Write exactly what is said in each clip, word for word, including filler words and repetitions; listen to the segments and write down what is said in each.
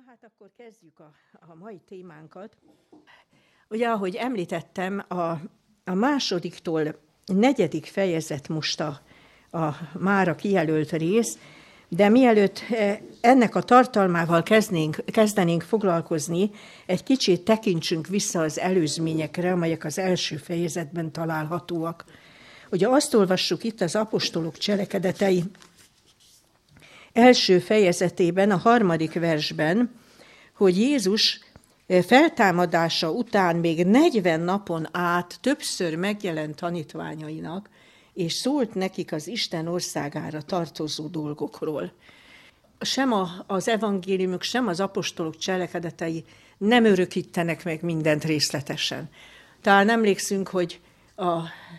Na hát akkor kezdjük a, a mai témánkat. Ugye, ahogy említettem, a, a másodiktól negyedik fejezet most a, a mára kijelölt rész, de mielőtt ennek a tartalmával kezdnénk, kezdenénk foglalkozni, egy kicsit tekintsünk vissza az előzményekre, amelyek az első fejezetben találhatóak. Ugye azt olvassuk itt az apostolok cselekedetei első fejezetében, a harmadik versben, hogy Jézus feltámadása után még negyven napon át többször megjelent tanítványainak, és szólt nekik az Isten országára tartozó dolgokról. Sem az evangéliumok, sem az apostolok cselekedetei nem örökítenek meg mindent részletesen. Talán emlékszünk, hogy a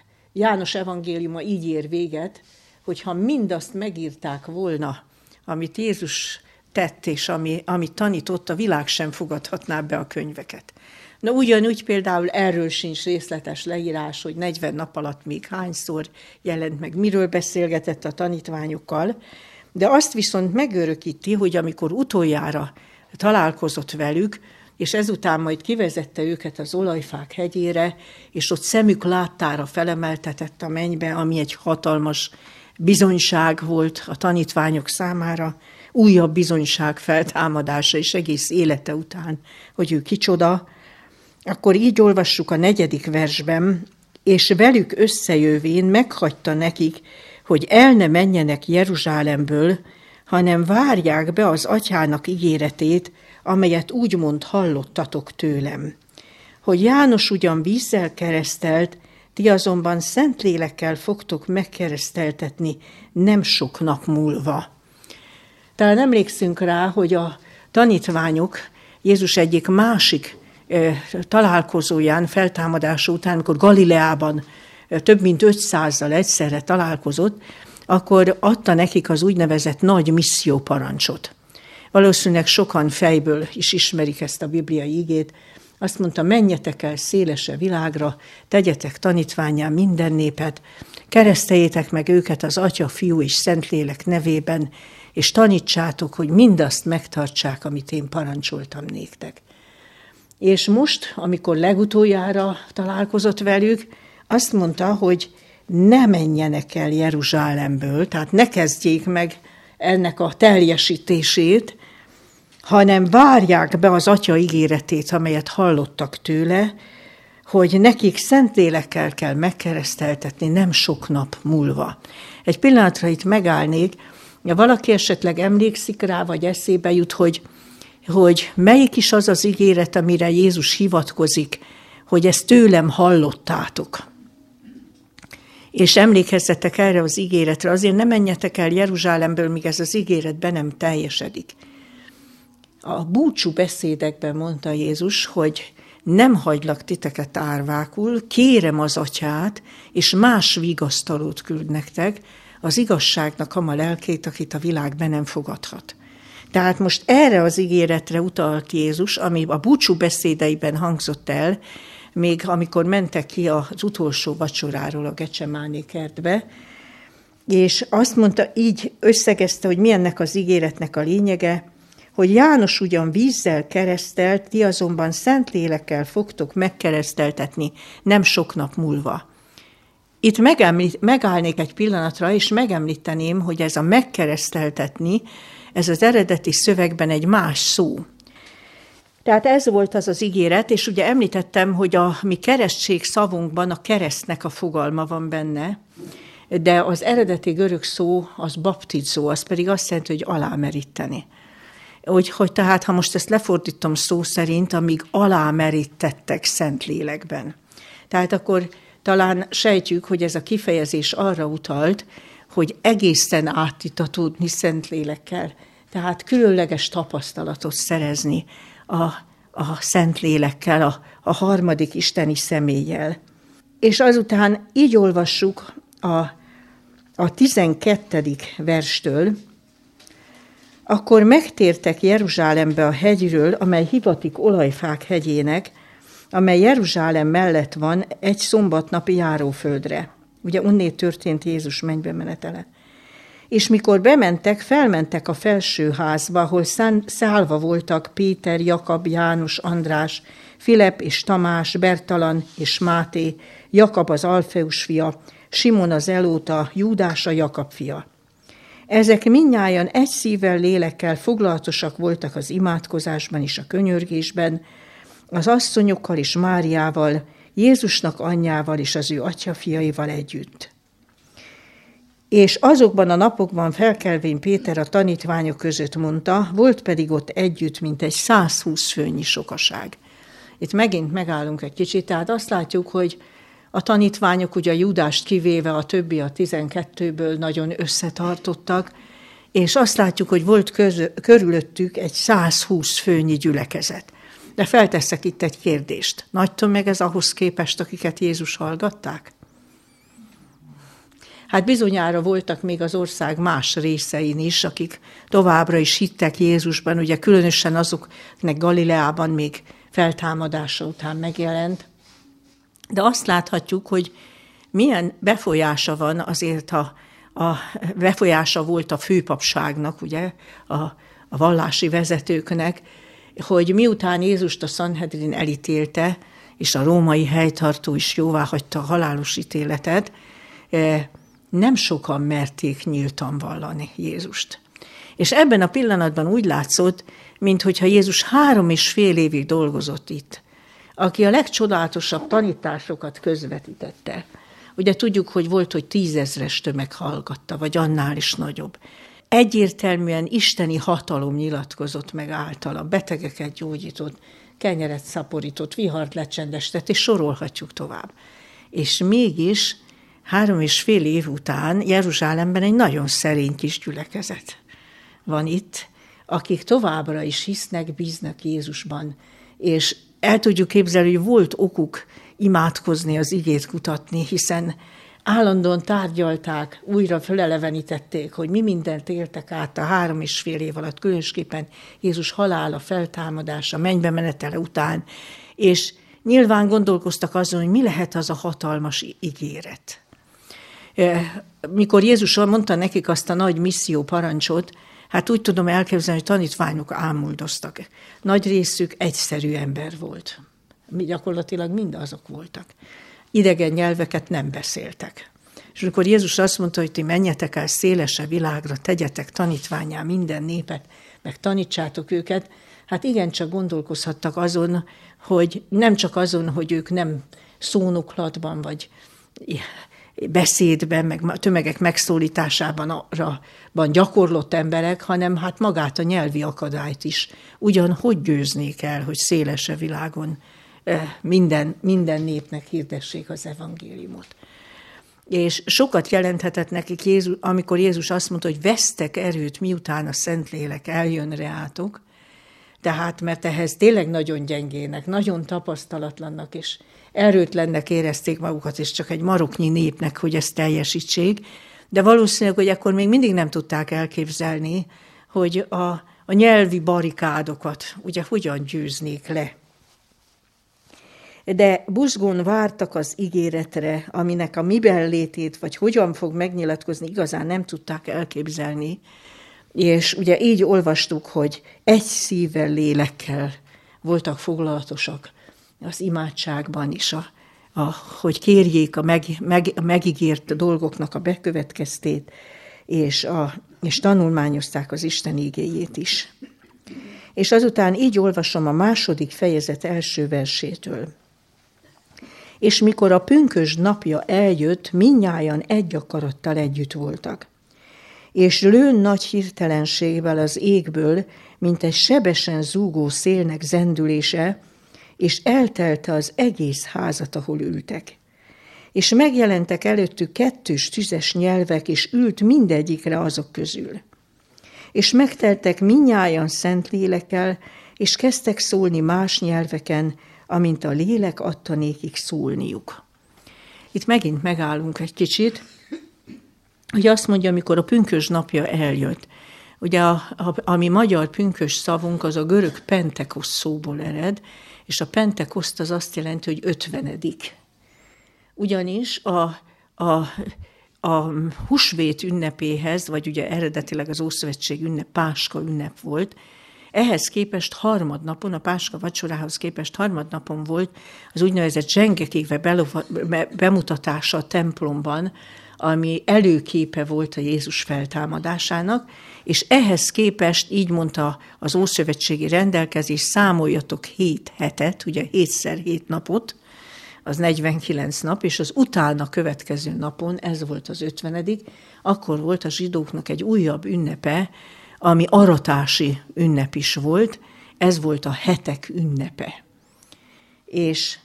János evangéliuma így ér véget, hogyha mindazt megírták volna, amit Jézus tett, és ami, amit tanított, a világ sem fogadhatná be a könyveket. Na ugyanúgy például erről sincs részletes leírás, hogy negyven nap alatt még hányszor jelent meg, miről beszélgetett a tanítványokkal, de azt viszont megörökíti, hogy amikor utoljára találkozott velük, és ezután majd kivezette őket az Olajfák hegyére, és ott szemük láttára felemeltetett a mennybe, ami egy hatalmas bizonyság volt a tanítványok számára, újabb bizonyság feltámadása és egész élete után, hogy ő kicsoda, akkor így olvassuk a negyedik versben, és velük összejövén meghagyta nekik, hogy el ne menjenek Jeruzsálemből, hanem várják be az atyának ígéretét, amelyet úgymond hallottatok tőlem. Hogy János ugyan vízzel keresztelt, ti azonban Szentlélekkel fogtok megkereszteltetni nem sok nap múlva. Talán emlékszünk rá, hogy a tanítványok Jézus egyik másik eh, találkozóján, feltámadása után, amikor Galileában eh, több mint ötszázzal egyszerre találkozott, akkor adta nekik az úgynevezett nagy misszióparancsot. Valószínűleg sokan fejből is ismerik ezt a bibliai igét. Azt mondta, menjetek el szélesebb világra, tegyetek tanítvánnyá minden népet, kereszteljétek meg őket az Atya, Fiú és Szentlélek nevében, és tanítsátok, hogy mindazt megtartsák, amit én parancsoltam néktek. És most, amikor legutoljára találkozott velük, azt mondta, hogy ne menjenek el Jeruzsálemből, tehát ne kezdjék meg ennek a teljesítését, hanem várják be az Atya ígéretét, amelyet hallottak tőle, hogy nekik Szentlélekkel kell megkereszteltetni nem sok nap múlva. Egy pillanatra itt megállnék, ha valaki esetleg emlékszik rá, vagy eszébe jut, hogy, hogy melyik is az az ígéret, amire Jézus hivatkozik, hogy ezt tőlem hallottátok. És emlékezzetek erre az ígéretre, azért ne menjetek el Jeruzsálemből, míg ez az ígéret be nem teljesedik. A búcsú beszédekben mondta Jézus, hogy nem hagylak titeket árvákul, kérem az Atyát, és más vigasztalót küld nektek, az igazságnak ama lelkét, akit a világ be nem fogadhat. Tehát most erre az ígéretre utalt Jézus, ami a búcsú beszédeiben hangzott el, még amikor mentek ki az utolsó vacsoráról a Gecsemáné kertbe, és azt mondta, így összegezte, hogy mi ennek az ígéretnek a lényege, hogy János ugyan vízzel keresztelt, ti azonban Szentlélekkel fogtok megkereszteltetni nem sok nap múlva. Itt megemlít, megállnék egy pillanatra, és megemlíteném, hogy ez a megkereszteltetni, ez az eredeti szövegben egy más szó. Tehát ez volt az az ígéret, és ugye említettem, hogy a mi keresztség szavunkban a keresztnek a fogalma van benne, de az eredeti görög szó az baptizó, az pedig azt jelenti, hogy alámeríteni. Hogy, hogy tehát, ha most ezt lefordítom szó szerint, amíg alámerítettek Szentlélekben. Tehát akkor talán sejtjük, hogy ez a kifejezés arra utalt, hogy egészen átitatódni Szentlélekkel, tehát különleges tapasztalatot szerezni a, a Szentlélekkel, a, a harmadik isteni személlyel. És azután így olvassuk a, a tizenkettedik verstől, akkor megtértek Jeruzsálembe a hegyről, amely hivatik Olajfák hegyének, amely Jeruzsálem mellett van, egy szombatnapi járóföldre. Ugye onnét történt Jézus mennybe menetele. És mikor bementek, felmentek a felső házba, ahol szállva voltak Péter, Jakab, János, András, Filip és Tamás, Bertalan és Máté, Jakab az Alfeus fia, Simon az Zelóta, Júdás a Jakab fia. Ezek mindnyájan egy szívvel, lélekkel foglalatosak voltak az imádkozásban és a könyörgésben, az asszonyokkal és Máriával, Jézusnak anyjával és az ő atyafiaival együtt. És azokban a napokban felkelvén Péter a tanítványok között mondta, volt pedig ott együtt, mint egy százhúsz főnyi sokaság. Itt megint megállunk egy kicsit, tehát azt látjuk, hogy a tanítványok, ugye a Júdást kivéve, a többi a tizenkettőből nagyon összetartottak, és azt látjuk, hogy volt köz, körülöttük egy százhúsz főnyi gyülekezet. De felteszek itt egy kérdést. Nagy tömeg ez ahhoz képest, akiket Jézus hallgatták? Hát bizonyára voltak még az ország más részein is, akik továbbra is hittek Jézusban, ugye különösen azoknak Galileában még feltámadása után megjelent. De azt láthatjuk, hogy milyen befolyása van azért a, a befolyása volt a főpapságnak, ugye, a, a vallási vezetőknek, hogy miután Jézust a Sanhedrin elítélte, és a római helytartó is jóváhagyta a halálos ítéletet, nem sokan merték nyíltan vallani Jézust. És ebben a pillanatban úgy látszott, minthogyha Jézus három és fél évig dolgozott itt, aki a legcsodálatosabb tanításokat közvetítette. Ugye tudjuk, hogy volt, hogy tízezres tömeg hallgatta, vagy annál is nagyobb. Egyértelműen isteni hatalom nyilatkozott meg általa, betegeket gyógyított, kenyeret szaporított, vihart lecsendesített, és sorolhatjuk tovább. És mégis három és fél év után Jeruzsálemben egy nagyon szerény kis gyülekezet van itt, akik továbbra is hisznek, bíznak Jézusban, és el tudjuk képzelni, hogy volt okuk imádkozni, az igét kutatni, hiszen állandóan tárgyalták, újra felelevenítették, hogy mi mindent éltek át a három és fél év alatt, különösképpen Jézus halála, feltámadása, mennybe menetele után, és nyilván gondolkoztak azon, hogy mi lehet az a hatalmas ígéret. Mikor Jézus mondta nekik azt a nagy misszió parancsot, hát úgy tudom elképzelni, hogy tanítványok ámuldoztak. Nagy részük egyszerű ember volt. Mi gyakorlatilag mindazok voltak. Idegen nyelveket nem beszéltek. És amikor Jézus azt mondta, hogy ti menjetek el szélesebb világra, tegyetek tanítvánnyá minden népet, meg tanítsátok őket, hát igencsak gondolkozhattak azon, hogy nem csak azon, hogy ők nem szónoklatban, vagy beszédben, meg tömegek megszólításában gyakorlott emberek, hanem hát magát a nyelvi akadályt is. Ugyan hogy győznék el, hogy szélesebb világon minden, minden népnek hirdessék az evangéliumot. És sokat jelenthetett nekik, Jézus, amikor Jézus azt mondta, hogy vesztek erőt, miután a Szentlélek eljön reátok, tehát mert ehhez tényleg nagyon gyengének, nagyon tapasztalatlannak és erőtlennek érezték magukat, és csak egy maroknyi népnek, hogy ezt teljesítsék, de valószínűleg, hogy akkor még mindig nem tudták elképzelni, hogy a, a nyelvi barikádokat ugye hogyan győznék le. De buzgón vártak az ígéretre, aminek a miben létét, vagy hogyan fog megnyilatkozni, igazán nem tudták elképzelni. És ugye így olvastuk, hogy egy szívvel, lélekkel voltak foglalatosak az imádságban is, a, a, hogy kérjék a, meg, meg, a megígért dolgoknak a bekövetkeztét, és, a, és tanulmányozták az Isten igéjét is. És azután így olvasom a második fejezet első versétől. És mikor a pünkösd napja eljött, mindnyájan egy akarattal együtt voltak. És lőn nagy hirtelenségvel az égből, mint egy sebesen zúgó szélnek zendülése, és eltelte az egész házat, ahol ültek. És megjelentek előttük kettős tüzes nyelvek, és ült mindegyikre azok közül. És megteltek mindnyájan szent lélekkel, és kezdtek szólni más nyelveken, amint a lélek adta nékik szólniuk. Itt megint megállunk egy kicsit, hogy azt mondja, amikor a pünkösd napja eljött. Ugye a, a, a mi magyar pünkösd szavunk az a görög pentekosz szóból ered, és a pentekoszt az azt jelenti, hogy ötvenedik. Ugyanis a, a, a húsvét ünnepéhez, vagy ugye eredetileg az Ószövetség ünnep, Páska ünnep volt, ehhez képest harmadnapon, a Páska vacsorához képest harmadnapon volt az úgynevezett zsengekégve bemutatása a templomban, ami előképe volt a Jézus feltámadásának, és ehhez képest, így mondta az ószövetségi rendelkezés, számoljatok hét hetet, ugye hétszer hét napot, az negyvenkilenc nap, és az utána következő napon, ez volt az ötvenedik, akkor volt a zsidóknak egy újabb ünnepe, ami aratási ünnep is volt, ez volt a hetek ünnepe. És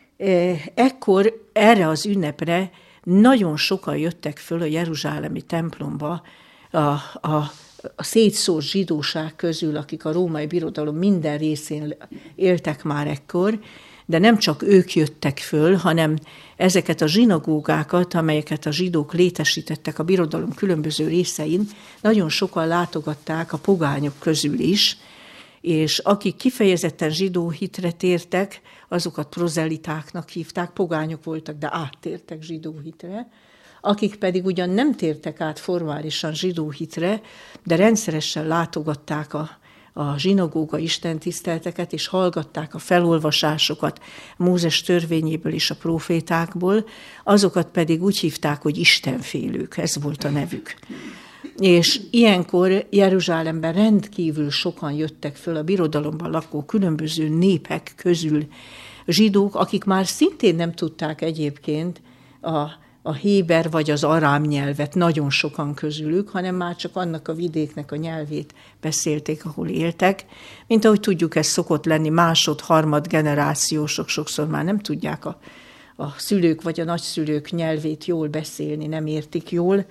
ekkor erre az ünnepre nagyon sokan jöttek föl a jeruzsálemi templomba a, a, a szétszórt zsidóság közül, akik a római birodalom minden részén éltek már ekkor, de nem csak ők jöttek föl, hanem ezeket a zsinagógákat, amelyeket a zsidók létesítettek a birodalom különböző részein, nagyon sokan látogatták a pogányok közül is, és akik kifejezetten zsidó hitre tértek, azokat prozelitáknak hívták, pogányok voltak, de áttértek zsidó hitre, akik pedig ugyan nem tértek át formálisan zsidó hitre, de rendszeresen látogatták a a zsinagóga istentiszteleteket, és hallgatták a felolvasásokat Mózes törvényéből és a prófétákból, azokat pedig úgy hívták, hogy istenfélők, ez volt a nevük. És ilyenkor Jeruzsálemben rendkívül sokan jöttek föl a birodalomban lakó különböző népek közül zsidók, akik már szintén nem tudták egyébként a a héber vagy az arám nyelvet, nagyon sokan közülük, hanem már csak annak a vidéknek a nyelvét beszélték, ahol éltek. Mint ahogy tudjuk, ez szokott lenni, másod, harmad generációsok sokszor már nem tudják a, a szülők vagy a nagyszülők nyelvét jól beszélni, nem értik jól.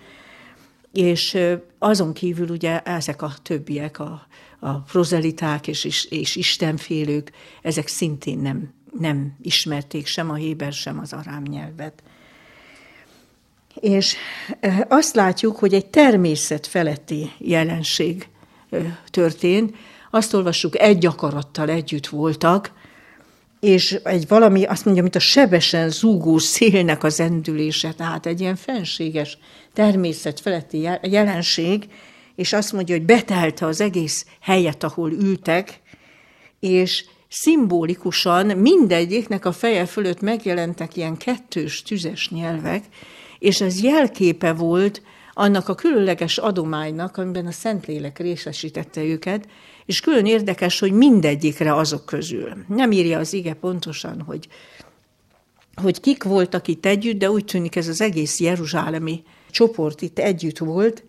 És azon kívül ugye ezek a többiek, a, a prozeliták és, és istenfélők, ezek szintén nem, nem ismerték sem a héber, sem az arám nyelvet. És azt látjuk, hogy egy természet feletti jelenség történt. Azt olvassuk, egy akarattal együtt voltak, és egy valami, azt mondja, mint a sebesen zúgó szélnek az endülése, tehát egy ilyen fenséges természet feletti jelenség, és azt mondja, hogy betelte az egész helyet, ahol ültek, és szimbolikusan mindegyiknek a feje fölött megjelentek ilyen kettős, tüzes nyelvek, és ez jelképe volt annak a különleges adománynak, amiben a Szentlélek részesítette őket, és külön érdekes, hogy mindegyikre azok közül. Nem írja az ige pontosan, hogy, hogy kik voltak itt együtt, de úgy tűnik ez az egész jeruzsálemi csoport itt együtt volt,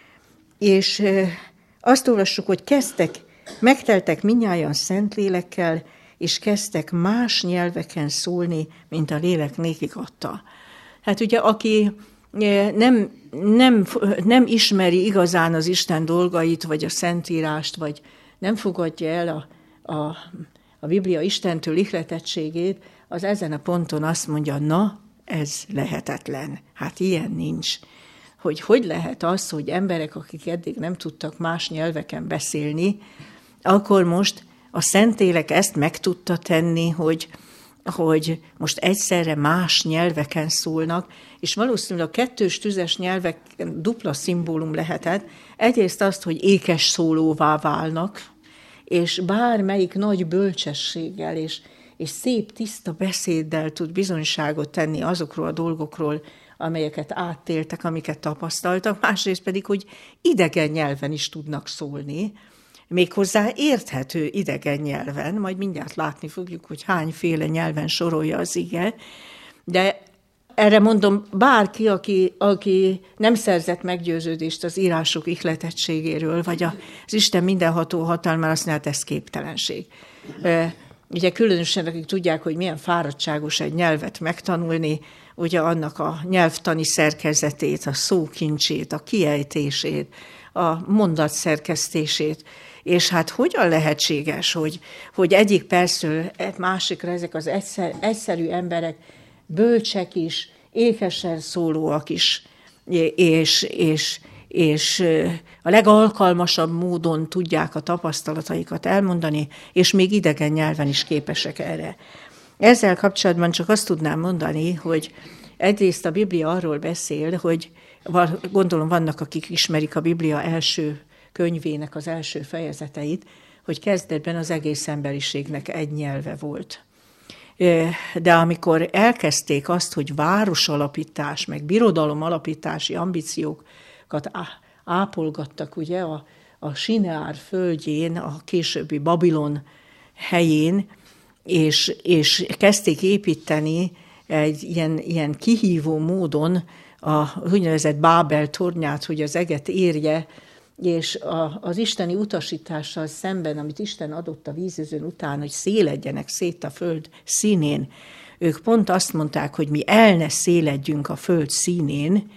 és azt olvassuk, hogy kezdtek, megteltek mindnyájan Szentlélekkel, és kezdtek más nyelveken szólni, mint a lélek nékik adta. Hát ugye, aki nem, nem, nem ismeri igazán az Isten dolgait, vagy a Szentírást, vagy nem fogadja el a, a, a Biblia Istentől ihletettségét, az ezen a ponton azt mondja, na, ez lehetetlen. Hát ilyen nincs. Hogy hogy lehet az, hogy emberek, akik eddig nem tudtak más nyelveken beszélni, akkor most a Szentlélek ezt meg tudta tenni, hogy hogy most egyszerre más nyelveken szólnak, és valószínűleg a kettős tüzes nyelvek dupla szimbólum lehetett. Egyrészt azt, hogy ékes szólóvá válnak, és bármelyik nagy bölcsességgel és, és szép, tiszta beszéddel tud bizonyságot tenni azokról a dolgokról, amelyeket átéltek, amiket tapasztaltak, másrészt pedig, hogy idegen nyelven is tudnak szólni, méghozzá érthető idegen nyelven, majd mindjárt látni fogjuk, hogy hányféle nyelven sorolja az ige, de erre mondom, bárki, aki, aki nem szerzett meggyőződést az írások ihletettségéről, vagy az Isten mindenható hatalmára, azt mondja, hát ez képtelenség. Ugye különösen, akik tudják, hogy milyen fáradtságos egy nyelvet megtanulni, ugye annak a nyelvtani szerkezetét, a szókincsét, a kiejtését, a mondatszerkesztését, és hát hogyan lehetséges, hogy, hogy egyik percről másikra ezek az egyszer, egyszerű emberek bölcsek is, ékesen szólóak is, és, és, és a legalkalmasabb módon tudják a tapasztalataikat elmondani, és még idegen nyelven is képesek erre. Ezzel kapcsolatban csak azt tudnám mondani, hogy egyrészt a Biblia arról beszél, hogy gondolom vannak, akik ismerik a Biblia első könyvének az első fejezeteit, hogy kezdetben az egész emberiségnek egy nyelve volt. De amikor elkezdték azt, hogy városalapítás, meg birodalomalapítási ambíciókat ápolgattak ugye a, a Sineár földjén, a későbbi Babilon helyén, és, és kezdték építeni egy ilyen, ilyen kihívó módon az úgynevezett Bábel tornyát, hogy az eget érje, és a, az isteni utasítással szemben, amit Isten adott a vízözön után, hogy széledjenek szét a föld színén, ők pont azt mondták, hogy mi el ne széledjünk a föld színén,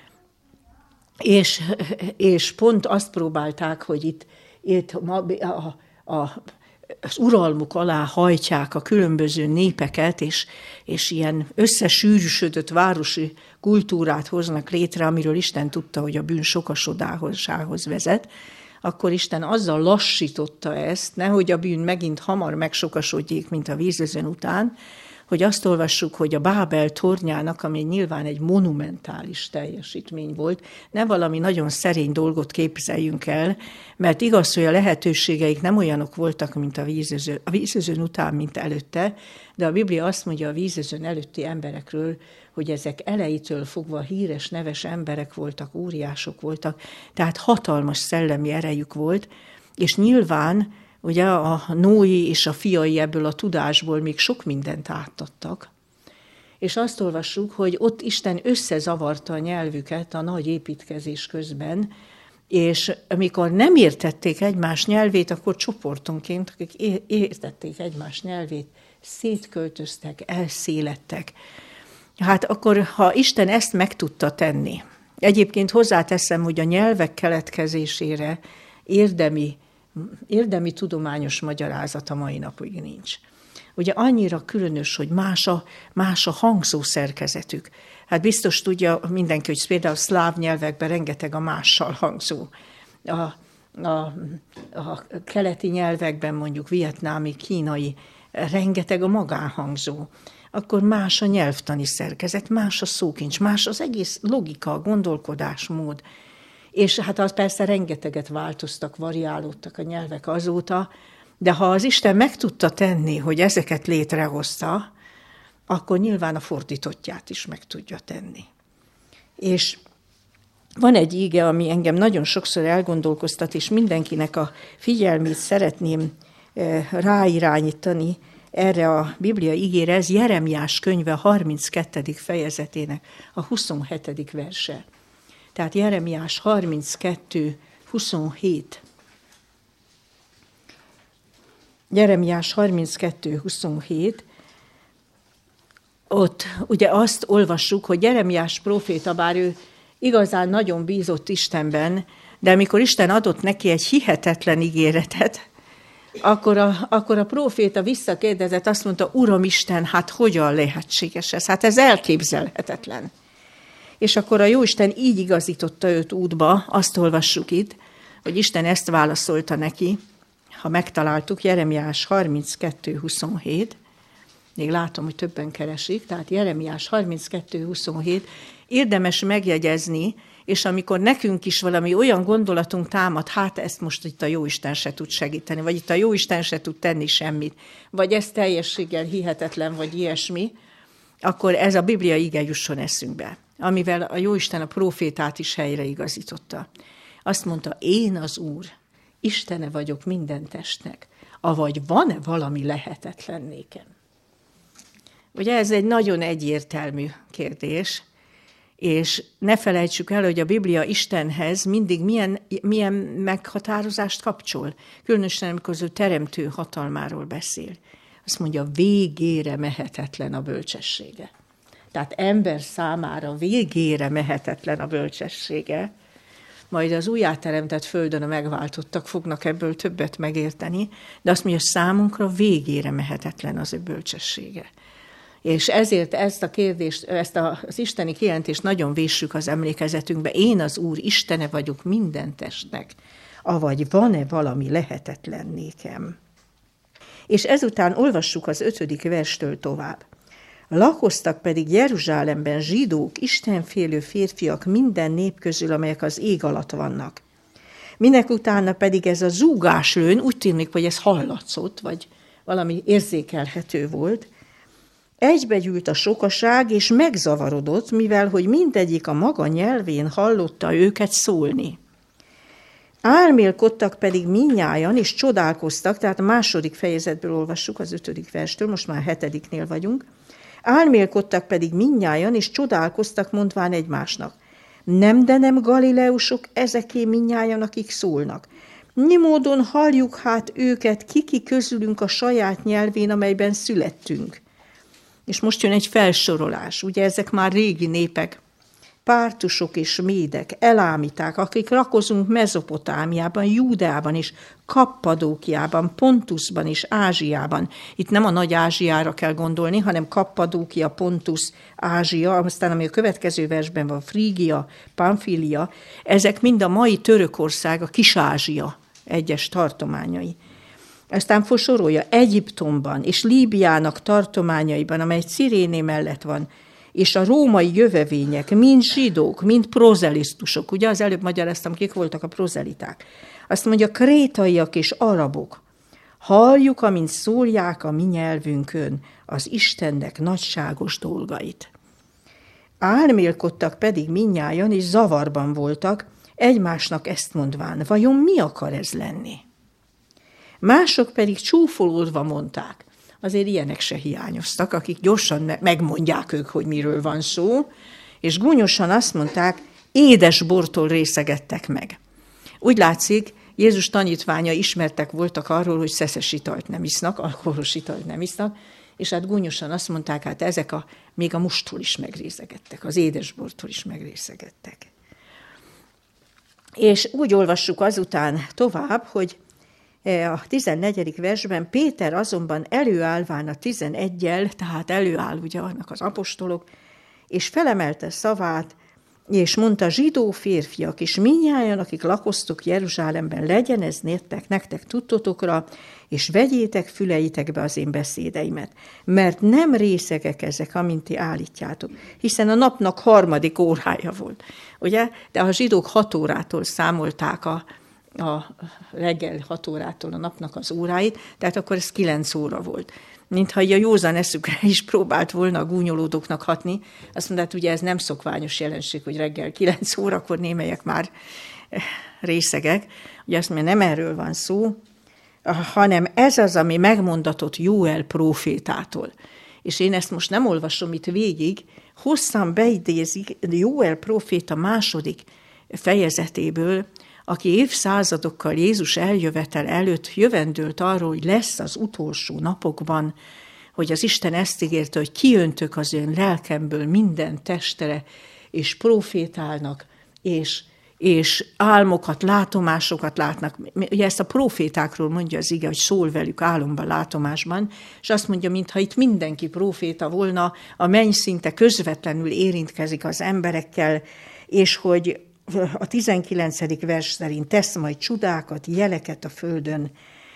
és, és pont azt próbálták, hogy itt, itt a, a, a, az uralmuk alá hajtják a különböző népeket, és, és ilyen összesűrűsödött városi kultúrát hoznak létre, amiről Isten tudta, hogy a bűn sokasodásához vezet, akkor Isten azzal lassította ezt, nehogy a bűn megint hamar megsokasodjék, mint a vízözön után, hogy azt olvassuk, hogy a Bábel tornyának, ami nyilván egy monumentális teljesítmény volt, ne valami nagyon szerény dolgot képzeljünk el, mert igaz, hogy a lehetőségeik nem olyanok voltak, mint a vízözön, a vízözön után, mint előtte, de a Biblia azt mondja a vízözön előtti emberekről, hogy ezek elejétől fogva híres, neves emberek voltak, óriások voltak, tehát hatalmas szellemi erejük volt, és nyilván ugye a Nói és a fiai ebből a tudásból még sok mindent átadtak. És azt olvassuk, hogy ott Isten összezavarta a nyelvüket a nagy építkezés közben, és amikor nem értették egymás nyelvét, akkor csoportonként, akik értették egymás nyelvét, szétköltöztek, elszélettek. Hát akkor, ha Isten ezt meg tudta tenni, egyébként hozzáteszem, hogy a nyelvek keletkezésére érdemi Érdemi tudományos magyarázata mai napig nincs. Ugye annyira különös, hogy más a, más a hangzó szerkezetük. Hát biztos tudja mindenki, hogy például a szláv nyelvekben rengeteg a mással hangzó. A, a, a keleti nyelvekben, mondjuk vietnámi, kínai, rengeteg a magánhangzó. Akkor más a nyelvtani szerkezet, más a szókincs, más az egész logika, gondolkodásmód. És hát az persze rengeteget változtak, variálódtak a nyelvek azóta, de ha az Isten meg tudta tenni, hogy ezeket létrehozta, akkor nyilván a fordítottját is meg tudja tenni. És van egy íge, ami engem nagyon sokszor elgondolkoztat, és mindenkinek a figyelmét szeretném ráirányítani erre a Biblia ígére, ez Jeremiás könyve harminckettedik fejezetének a huszonhetedik verse. Tehát Jeremiás harminckettő huszonhét. Jeremiás harminckettő huszonhét. Ott ugye azt olvassuk, hogy Jeremiás próféta, bár ő igazán nagyon bízott Istenben, de amikor Isten adott neki egy hihetetlen ígéretet, akkor a, akkor a próféta visszakérdezett, azt mondta, Uram Isten, hát hogyan lehetséges ez? Hát ez elképzelhetetlen. És akkor a Jóisten így igazította őt útba, azt olvassuk itt, hogy Isten ezt válaszolta neki, ha megtaláltuk, Jeremiás harminckettő huszonhét, még látom, hogy többen keresik, tehát Jeremiás harminckettő huszonhét, érdemes megjegyezni, és amikor nekünk is valami olyan gondolatunk támad, hát ezt most itt a Jóisten se tud segíteni, vagy itt a Jóisten se tud tenni semmit, vagy ez teljességgel hihetetlen, vagy ilyesmi, akkor ez a Biblia ige jusson eszünkbe, amivel a Jóisten a prófétát is helyreigazította. Azt mondta, én az Úr, Istene vagyok minden testnek, avagy van-e valami lehetetlen nékem? Ugye ez egy nagyon egyértelmű kérdés, és ne felejtsük el, hogy a Biblia Istenhez mindig milyen, milyen meghatározást kapcsol, különösen amikor az ő teremtő hatalmáról beszél. Azt mondja, végére mehetetlen a bölcsessége. Tehát ember számára végére mehetetlen a bölcsessége. Majd az újjáteremtett földön a megváltottak fognak ebből többet megérteni, de azt mondja, számunkra végére mehetetlen az ő bölcsessége. És ezért ezt a kérdést, ezt az isteni kijelentést nagyon véssük az emlékezetünkbe. Én az Úr, Istene vagyok minden testnek, avagy van-e valami lehetetlen nékem? És ezután olvassuk az ötödik verstől tovább. Lakoztak pedig Jeruzsálemben zsidók, istenfélő férfiak minden nép közül, amelyek az ég alatt vannak. Minek utána pedig ez a zúgáslőn, úgy tűnik, hogy ez hallatszott, vagy valami érzékelhető volt, egybegyűlt a sokaság, és megzavarodott, mivel hogy mindegyik a maga nyelvén hallotta őket szólni. Álmélkodtak pedig mindnyájan, és csodálkoztak, tehát a második fejezetből olvassuk, az ötödik verstől, most már hetediknél vagyunk. Álmélkodtak pedig mindnyájan, és csodálkoztak, mondván egymásnak. Nem, de nem galileusok ezeké mindnyájan, akik szólnak. Mi módon halljuk hát őket, kiki közülünk a saját nyelvén, amelyben születtünk. És most jön egy felsorolás, ugye ezek már régi népek, pártusok és médek, elámiták, akik rakozunk Mezopotámiában, Júdeában és Kappadókiában, Pontusban és Ázsiában. Itt nem a nagy Ázsiára kell gondolni, hanem Kappadókia, Pontus, Ázsia, aztán ami a következő versben van, Frígia, Pamfília, ezek mind a mai Törökország, a Kis-Ázsia egyes tartományai. Aztán sorolja Egyiptomban és Líbiának tartományaiban, amely Ciréné mellett van, és a római jövevények, mind zsidók, mind prozelisztusok. Ugye az előbb magyaráztam, kik voltak a prozeliták. Azt mondja, krétaiak és arabok. Halljuk, amint szólják a mi nyelvünkön az Istennek nagyságos dolgait. Álmélkodtak pedig mindnyájan, és zavarban voltak, egymásnak ezt mondván, vajon mi akar ez lenni? Mások pedig csúfolódva mondták. Azért ilyenek se hiányoztak, akik gyorsan megmondják ők, hogy miről van szó, és gúnyosan azt mondták, édes bortól részegettek meg. Úgy látszik, Jézus tanítványa ismertek voltak arról, hogy szeszes italt nem isznak, alkoholos italt nem isznak, és hát gúnyosan azt mondták, hát ezek a, még a mustól is megrészegedtek, az édesbortól is megrészegedtek. És úgy olvassuk azután tovább, hogy a tizennegyedik versben Péter azonban előállván a tizeneggyel, tehát előáll ugye annak az apostolok, és felemelte szavát, és mondta, zsidó férfiak, és mindnyájan, akik lakoztok Jeruzsálemben, legyen ez nektek, nektek tudtotokra, és vegyétek füleitekbe az én beszédeimet, mert nem részegek ezek, amint ti állítjátok, hiszen a napnak harmadik órája volt, ugye? De a zsidók hat órától számolták a a reggel hat órától a napnak az óráit, tehát akkor ez kilenc óra volt. Mintha a józan eszükre is próbált volna a gúnyolódóknak hatni, azt mondta, ugye ez nem szokványos jelenség, hogy reggel kilenc órakor némelyek már részegek. Ugye azt mondja, nem erről van szó, hanem ez az, ami megmondatott Jóel prófétától. És én ezt most nem olvasom itt végig, hosszan beidézik Jóel próféta második fejezetéből, aki évszázadokkal Jézus eljövetel előtt jövendőlt arról, hogy lesz az utolsó napokban, hogy az Isten ezt ígérte, hogy kiöntök az én lelkemből minden testre, és profétálnak, és, és álmokat, látomásokat látnak. Ugye ezt a profétákról mondja az ige, hogy szól velük álomban, látomásban, és azt mondja, mintha itt mindenki proféta volna, a menny szinte közvetlenül érintkezik az emberekkel, és hogy a tizenkilencedik vers szerint tesz majd csodákat, jeleket a földön,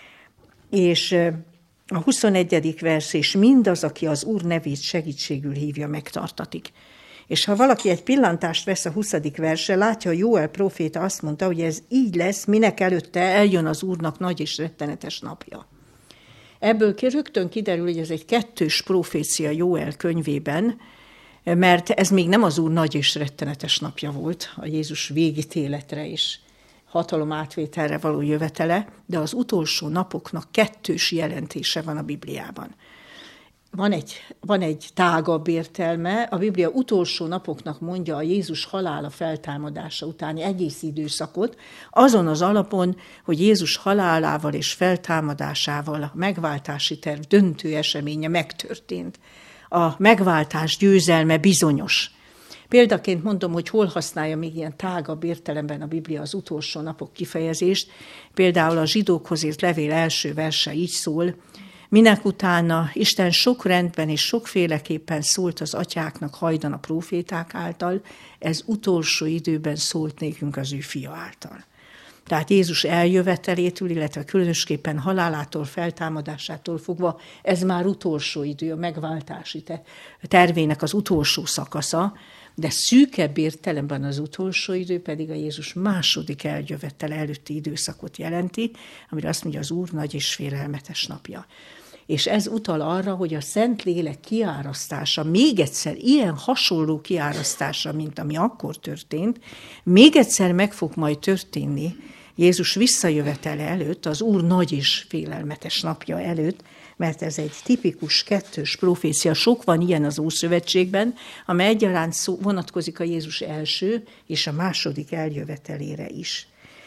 és a huszonegyedik vers, és mindaz, aki az Úr nevét segítségül hívja, megtartatik. És ha valaki egy pillantást vesz a huszadik versre, látja, hogy Jóel próféta azt mondta, hogy ez így lesz, minek előtte eljön az Úrnak nagy és rettenetes napja. Ebből rögtön kiderül, hogy ez egy kettős profécia Jóel könyvében, mert ez még nem az Úr nagy és rettenetes napja volt, a Jézus végítéletre és hatalom átvételre való jövetele, de az utolsó napoknak kettős jelentése van a Bibliában. Van egy, van egy tágabb értelme, a Biblia utolsó napoknak mondja a Jézus halála feltámadása utáni egész időszakot, azon az alapon, hogy Jézus halálával és feltámadásával a megváltási terv döntő eseménye megtörtént. A megváltás győzelme bizonyos. Példaként mondom, hogy hol használja még ilyen tágabb értelemben a Biblia az utolsó napok kifejezést. Például a zsidókhoz írt levél első verse így szól, minek utána Isten sok rendben és sokféleképpen szólt az atyáknak hajdan a próféták által, ez utolsó időben szólt nékünk az ő fia által. Tehát Jézus eljövetelétől, illetve különösképpen halálától, feltámadásától fogva, ez már utolsó idő, a megváltási tervének az utolsó szakasza, de szűkebb értelemben az utolsó idő pedig a Jézus második eljövetele előtti időszakot jelenti, amire azt mondja, az Úr nagy és félelmetes napja. És ez utal arra, hogy a Szentlélek kiárasztása, még egyszer ilyen hasonló kiárasztása, mint ami akkor történt, még egyszer meg fog majd történni Jézus visszajövetele előtt, az Úr nagy és félelmetes napja előtt, mert ez egy tipikus kettős profécia. Sok van ilyen az Ószövetségben, amely egyaránt szó, vonatkozik a Jézus első és a második eljövetelére is.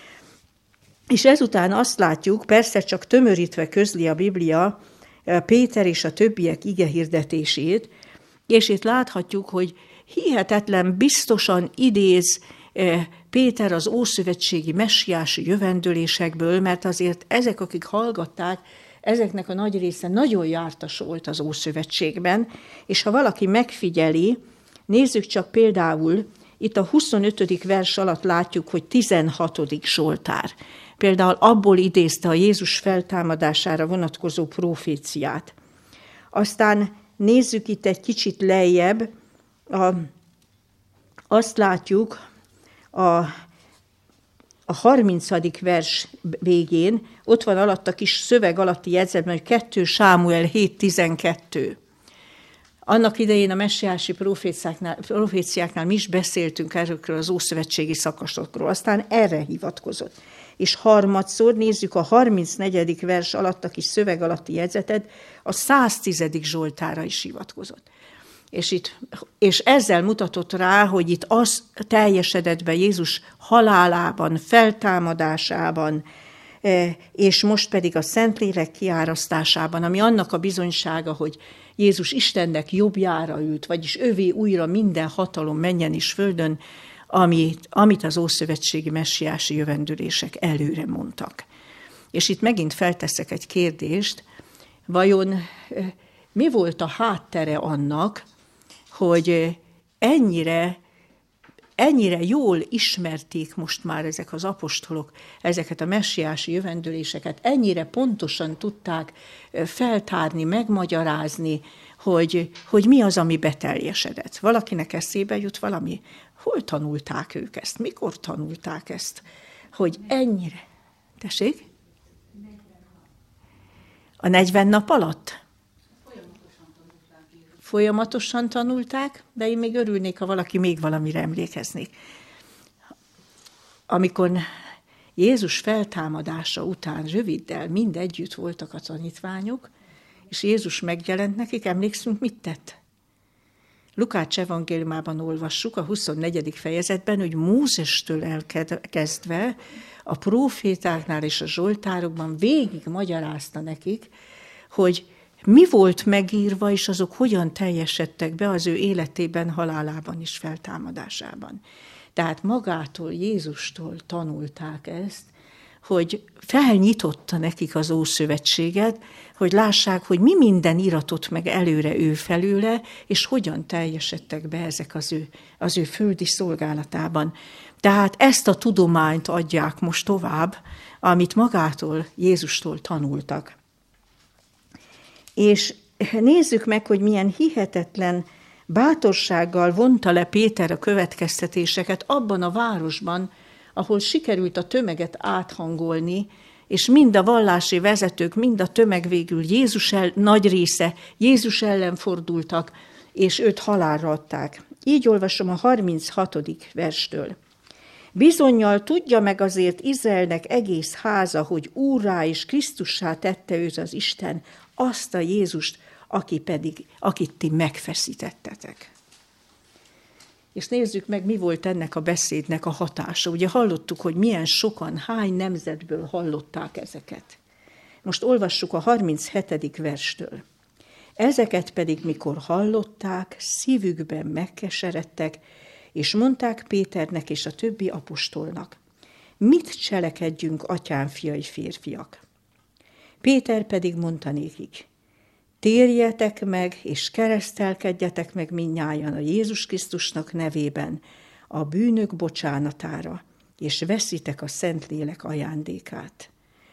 És ezután azt látjuk, persze csak tömörítve közli a Biblia Péter és a többiek igehirdetését, és itt láthatjuk, hogy hihetetlen biztosan idéz Péter az ószövetségi messiási jövendőlésekből, mert azért ezek, akik hallgatták, ezeknek a nagy része nagyon jártas volt az Ószövetségben, és ha valaki megfigyeli, nézzük csak például, itt a huszonötödik vers alatt látjuk, hogy tizenhatodik Zsoltár. Például abból idézte a Jézus feltámadására vonatkozó proféciát. Aztán nézzük itt egy kicsit lejjebb, a, azt látjuk a, a harmincadik vers végén, ott van alatt a kis szöveg alatti jegyzetben, hogy kettő Sámuel hét tizenkettő. Annak idején a messiási proféciáknál, proféciáknál mi is beszéltünk erről az ószövetségi szakaszokról, aztán erre hivatkozott. És harmadszor nézzük a harmincnegyedik vers alatt a kis szöveg alatti jegyzetet, a száztizedik Zsoltára is hivatkozott. És, itt, és ezzel mutatott rá, hogy itt az teljesedett be Jézus halálában, feltámadásában, és most pedig a Szentlélek kiárasztásában, ami annak a bizonysága, hogy Jézus Istennek jobbjára ült, vagyis övé újra minden hatalom menjen is földön, amit, amit az ószövetségi messiási jövendőlések előre mondtak. És itt megint felteszek egy kérdést, vajon mi volt a háttere annak, hogy ennyire, ennyire jól ismerték most már ezek az apostolok, ezeket a messiási jövendőléseket, ennyire pontosan tudták feltárni, megmagyarázni, hogy, hogy mi az, ami beteljesedett. Valakinek eszébe jut valami? Hol tanulták ők ezt? Mikor tanulták ezt? Hogy ennyire... Tessék? A negyven nap alatt? Folyamatosan tanulták, de én még örülnék, ha valaki még valamire emlékeznék. Amikor Jézus feltámadása után röviddel mind együtt voltak a tanítványok, és Jézus megjelent nekik, emlékszünk, mit tett? Lukács evangéliumában olvassuk a huszonnegyedik fejezetben, hogy Mózestől elkezdve a prófétáknál és a zsoltárokban végig magyarázta nekik, hogy mi volt megírva, és azok hogyan teljesedtek be az ő életében, halálában és feltámadásában. Tehát magától, Jézustól tanulták ezt, hogy felnyitotta nekik az Ószövetséget, hogy lássák, hogy mi minden iratott meg előre ő felőle, és hogyan teljesedtek be ezek az ő, az ő földi szolgálatában. Tehát ezt a tudományt adják most tovább, amit magától, Jézustól tanultak. És nézzük meg, hogy milyen hihetetlen bátorsággal vonta le Péter a következtetéseket abban a városban, ahol sikerült a tömeget áthangolni, és mind a vallási vezetők, mind a tömeg végül Jézus el, nagy része Jézus ellen fordultak, és őt halálra adták. Így olvasom a harminchatodik verstől. Bizonnyal tudja meg azért Izraelnek egész háza, hogy Úrrá és Krisztussá tette őt az Isten, azt a Jézust, aki pedig, akit ti megfeszítettetek. És nézzük meg, mi volt ennek a beszédnek a hatása. Ugye hallottuk, hogy milyen sokan, hány nemzetből hallották ezeket. Most olvassuk a harminchetedik verstől. Ezeket pedig, mikor hallották, szívükben megkeseredtek, és mondták Péternek és a többi apostolnak, mit cselekedjünk, atyám fiai férfiak? Péter pedig mondta nékik, térjetek meg, és keresztelkedjetek meg mindnyájan a Jézus Krisztusnak nevében, a bűnök bocsánatára, és veszitek a Szentlélek ajándékát.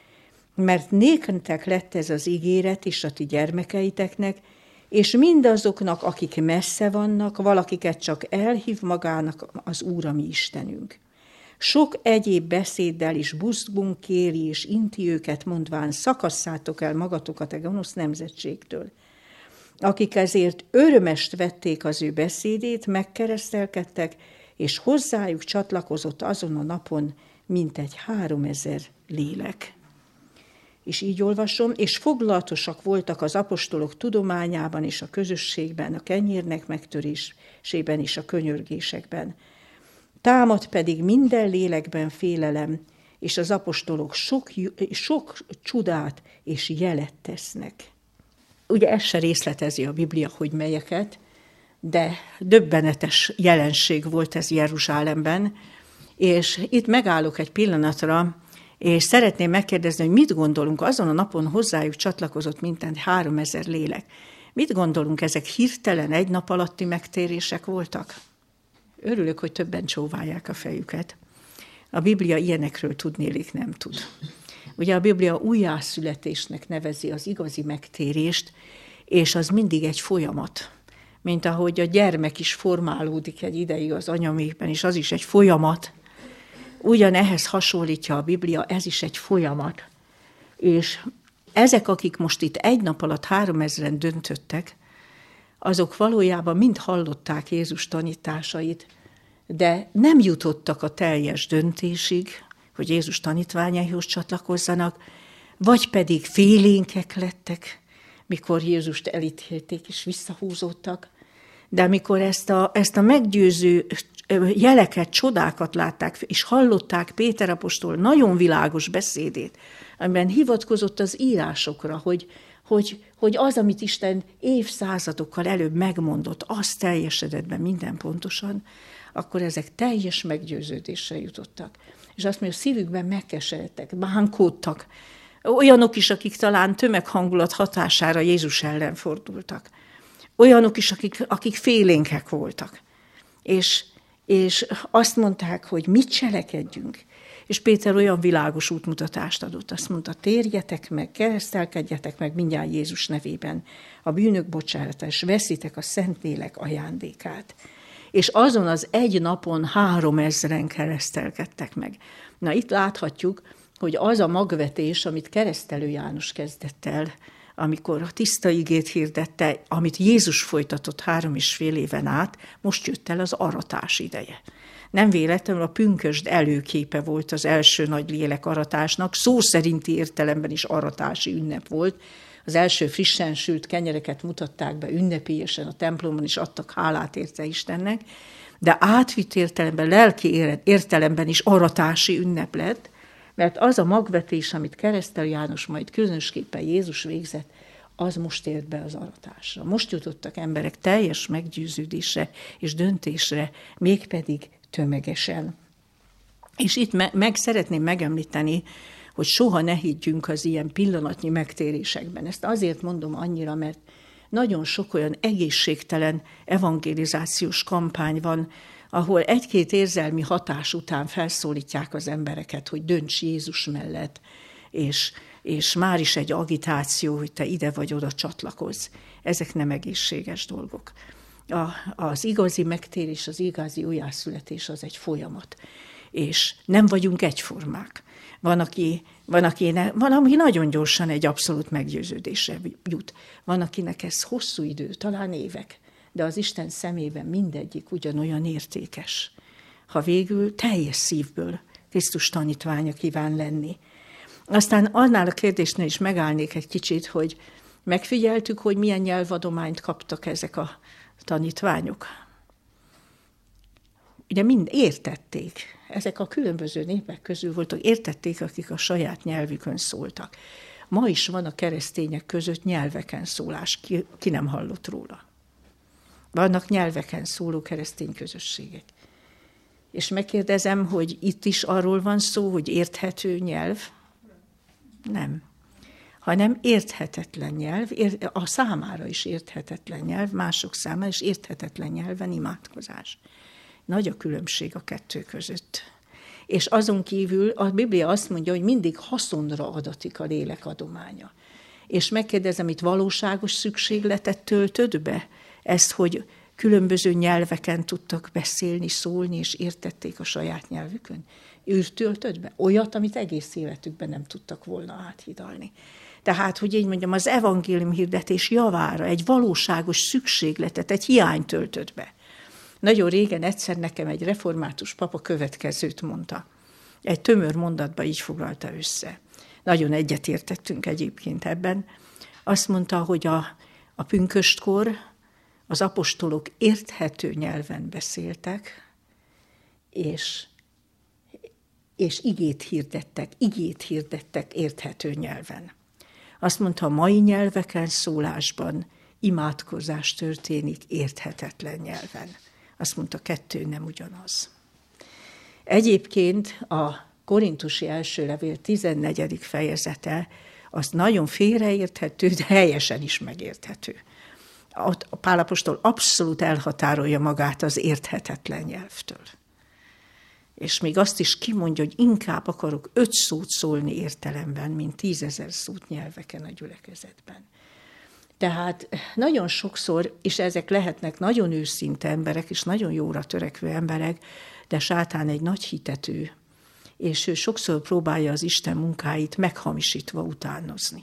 Mert néktek lett ez az ígéret is a ti gyermekeiteknek, és mindazoknak, akik messze vannak, valakiket csak elhív magának az Úr, a mi Istenünk. Sok egyéb beszéddel is buzgunk kéri, és inti őket, mondván, szakasszátok el magatokat a gonosz nemzetségtől. Akik ezért örömest vették az ő beszédét, megkeresztelkedtek, és hozzájuk csatlakozott azon a napon mintegy háromezer lélek. És így olvasom, és foglalatosak voltak az apostolok tudományában és a közösségben, a kenyérnek megtörésében és a könyörgésekben. Támad pedig minden lélekben félelem, és az apostolok sok, sok csodát és jelet tesznek. Ugye ez se részletezi a Biblia, hogy melyeket, de döbbenetes jelenség volt ez Jeruzsálemben, és itt megállok egy pillanatra, és szeretném megkérdezni, hogy mit gondolunk, azon a napon hozzájuk csatlakozott mintegy háromezer lélek. Mit gondolunk, ezek hirtelen egy nap alatti megtérések voltak? Örülök, hogy többen csóválják a fejüket. A Biblia ilyenekről tudnélik nem tud. Ugye a Biblia újjászületésnek nevezi az igazi megtérést, és az mindig egy folyamat. Mint ahogy a gyermek is formálódik egy ideig az anyamékben, és az is egy folyamat. Ugyanehhez hasonlítja a Biblia, ez is egy folyamat. És ezek, akik most itt egy nap alatt háromezren döntöttek, azok valójában mind hallották Jézus tanításait, de nem jutottak a teljes döntésig, hogy Jézus tanítványaihoz csatlakozzanak, vagy pedig félénkek lettek, mikor Jézust elítélték és visszahúzódtak. De amikor ezt a, ezt a meggyőző jeleket, csodákat látták, és hallották Péter apostol nagyon világos beszédét, amiben hivatkozott az írásokra, hogy, hogy, hogy az, amit Isten évszázadokkal előbb megmondott, az teljesedett be minden pontosan, akkor ezek teljes meggyőződésre jutottak. És azt mondja, szívükben megkeseredtek, bánkódtak. Olyanok is, akik talán tömeghangulat hatására Jézus ellen fordultak. Olyanok is, akik, akik félénkek voltak. És, és azt mondták, hogy mit cselekedjünk. És Péter olyan világos útmutatást adott. Azt mondta, térjetek meg, keresztelkedjetek meg mindjárt Jézus nevében. A bűnök bocsánata, és veszitek a Szentlélek ajándékát. És azon az egy napon háromezren keresztelkedtek meg. Na itt láthatjuk, hogy az a magvetés, amit Keresztelő János kezdett el, amikor a tiszta igét hirdette, amit Jézus folytatott három és fél éven át, most jött el az aratás ideje. Nem véletlenül a pünkösd előképe volt az első nagy lélek aratásnak, szó szerinti értelemben is aratási ünnep volt. Az első frissen sült kenyereket mutatták be ünnepélyesen a templomban, és adtak hálát érte Istennek, de átvitt értelemben, lelki értelemben is aratási ünnep lett, mert az a magvetés, amit Keresztelő János majd különösképpen Jézus végzett, az most ért be az aratásra. Most jutottak emberek teljes meggyőződésre és döntésre, mégpedig tömegesen. És itt me- meg szeretném megemlíteni, hogy soha ne higgyünk az ilyen pillanatnyi megtérésekben. Ezt azért mondom annyira, mert nagyon sok olyan egészségtelen evangelizációs kampány van, ahol egy-két érzelmi hatás után felszólítják az embereket, hogy dönts Jézus mellett, és, és már is egy agitáció, hogy te ide vagy oda csatlakozz. Ezek nem egészséges dolgok. A, az igazi megtérés, az igazi újjászületés az egy folyamat, és nem vagyunk egyformák. Van, aki, van, aki, van, aki nagyon gyorsan egy abszolút meggyőződésre jut. Van, akinek ez hosszú idő, talán évek, de az Isten szemében mindegyik ugyanolyan értékes. Ha végül teljes szívből Krisztus tanítványa kíván lenni. Aztán annál a kérdésnél is megállnék egy kicsit, hogy megfigyeltük, hogy milyen nyelvadományt kaptak ezek a tanítványok. Ugye mind értették. Ezek a különböző népek közül voltak, értették, akik a saját nyelvükön szóltak. Ma is van a keresztények között nyelveken szólás, ki, ki nem hallott róla. Vannak nyelveken szóló keresztény közösségek. És megkérdezem, hogy itt is arról van szó, hogy érthető nyelv? Nem. Hanem érthetetlen nyelv, a számára is érthetetlen nyelv, mások számára is érthetetlen nyelven imádkozás. Nagy a különbség a kettő között. És azon kívül a Biblia azt mondja, hogy mindig haszonra adatik a lélek adománya. És megkérdezem, itt valóságos szükségletet töltött be? Ezt, hogy különböző nyelveken tudtak beszélni, szólni, és értették a saját nyelvükön? Ő töltött be olyat, amit egész életükben nem tudtak volna áthidalni. Tehát, hogy így mondjam, az evangélium hirdetés javára egy valóságos szükségletet, egy hiányt töltött be. Nagyon régen egyszer nekem egy református papa következőt mondta. Egy tömör mondatba így foglalta össze. Nagyon egyetértettünk egyébként ebben. Azt mondta, hogy a, a pünköstkor az apostolok érthető nyelven beszéltek, és, és igét hirdettek, igét hirdettek érthető nyelven. Azt mondta, a mai nyelveken szólásban imádkozás történik érthetetlen nyelven. Azt mondta, kettő nem ugyanaz. Egyébként a korintusi első levél tizennegyedik fejezete az nagyon félreérthető, de helyesen is megérthető. Ott a Pál apostol abszolút elhatárolja magát az érthetetlen nyelvtől. És még azt is kimondja, hogy inkább akarok öt szót szólni értelemben, mint tízezer szót nyelveken a gyülekezetben. Tehát nagyon sokszor, és ezek lehetnek nagyon őszinte emberek, és nagyon jóra törekvő emberek, de sátán egy nagy hitető, és ő sokszor próbálja az Isten munkáit meghamisítva utánozni.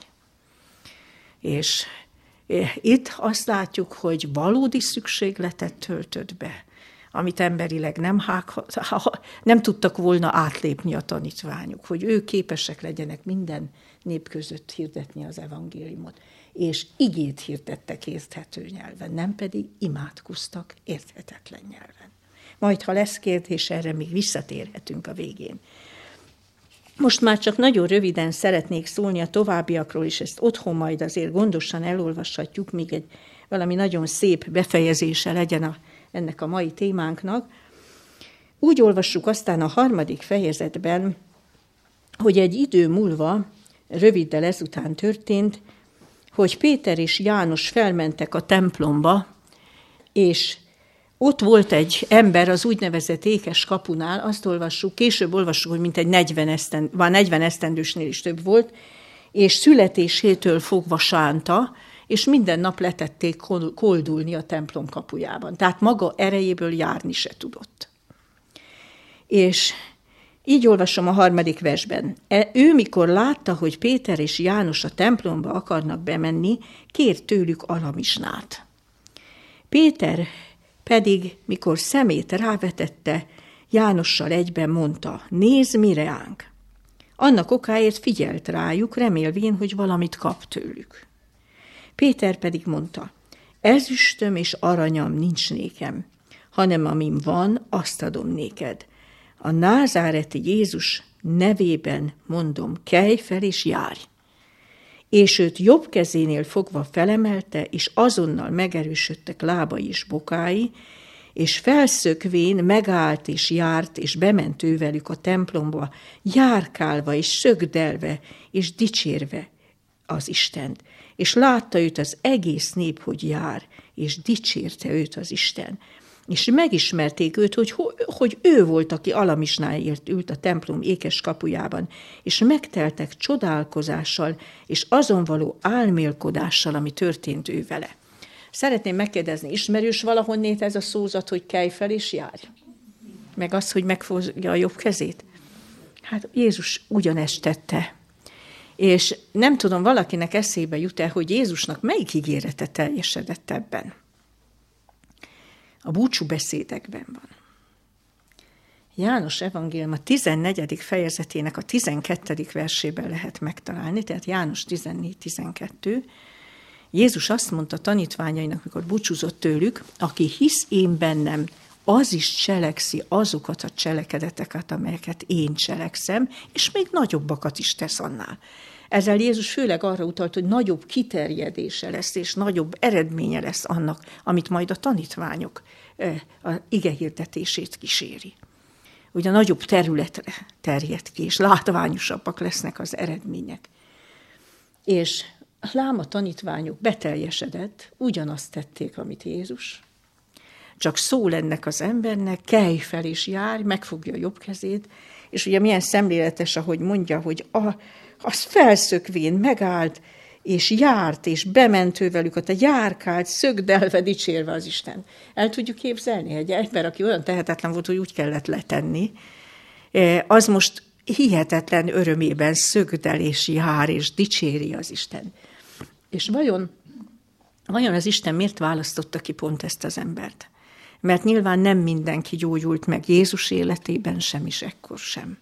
És itt azt látjuk, hogy valódi szükségletet töltött be, amit emberileg nem, hágha, nem tudtak volna átlépni a tanítványok, hogy ők képesek legyenek minden nép között hirdetni az evangéliumot. És igét hirdettek érthető nyelven, nem pedig imádkoztak érthetetlen nyelven. Majd, ha lesz kérdés, erre még visszatérhetünk a végén. Most már csak nagyon röviden szeretnék szólni a továbbiakról, és ezt otthon majd azért gondosan elolvashatjuk, míg egy valami nagyon szép befejezése legyen a, ennek a mai témánknak. Úgy olvassuk aztán a harmadik fejezetben, hogy egy idő múlva, röviddel ezután történt, hogy Péter és János felmentek a templomba, és ott volt egy ember az úgynevezett ékes kapunál, azt olvassuk, később olvassuk, hogy mintegy negyven, esztend, van negyven esztendősnél is több volt, és születésétől fogva sánta, és minden nap letették koldulni a templom kapujában. Tehát maga erejéből járni se tudott. És így olvasom a harmadik versben. Ő, mikor látta, hogy Péter és János a templomba akarnak bemenni, kért tőlük alamisnát. Péter pedig, mikor szemét rávetette, Jánossal egyben mondta, nézd mi reánk. Annak okáért figyelt rájuk, remélvén, hogy valamit kap tőlük. Péter pedig mondta, ezüstöm és aranyam nincs nékem, hanem amim van, azt adom néked. A názáreti Jézus nevében mondom, kelj fel és járj. És őt jobb kezénél fogva felemelte, és azonnal megerősödtek lábai és bokái, és felszökvén megállt és járt, és bement ő velük a templomba, járkálva és szögdelve, és dicsérve az Istent. És látta őt az egész nép, hogy jár, és dicsérte őt az Isten. És megismerték őt, hogy, hogy ő volt, aki alamisnáért ült a templom ékes kapujában, és megteltek csodálkozással, és azon való álmélkodással, ami történt ő vele. Szeretném megkérdezni, ismerős valahonnét ez a szózat, hogy kelj fel és járj? Meg az, hogy megfogja a jobb kezét? Hát Jézus ugyanezt tette. És nem tudom, valakinek eszébe jut-e, hogy Jézusnak melyik ígérete teljesedett ebben? A búcsú beszédekben van. János evangélium a tizennegyedik fejezetének a tizenkettedik versében lehet megtalálni, tehát János tizennégy tizenkettő. Jézus azt mondta tanítványainak, mikor búcsúzott tőlük, aki hisz én bennem, az is cselekszi azokat a cselekedeteket, amelyeket én cselekszem, és még nagyobbakat is tesz annál. Ezzel Jézus főleg arra utalt, hogy nagyobb kiterjedése lesz, és nagyobb eredménye lesz annak, amit majd a tanítványok a igehirdetését kíséri. Ugye nagyobb területre terjed ki, és látványosabbak lesznek az eredmények. És lám a tanítványok beteljesedett, ugyanazt tették, amit Jézus. Csak szól ennek az embernek, kelj fel és járj, megfogja a jobb kezét, És ugye milyen szemléletes, ahogy mondja, hogy a, az felszökvén megállt, és járt, és bement ő velük, ott a járkált, szögdelve, dicsérve az Isten. El tudjuk képzelni, egy ember, aki olyan tehetetlen volt, hogy úgy kellett letenni, az most hihetetlen örömében szögdel, és jár, és dicséri az Isten. És vajon, vajon az Isten miért választotta ki pont ezt az embert? Mert nyilván nem mindenki gyógyult meg Jézus életében sem, is ekkor sem.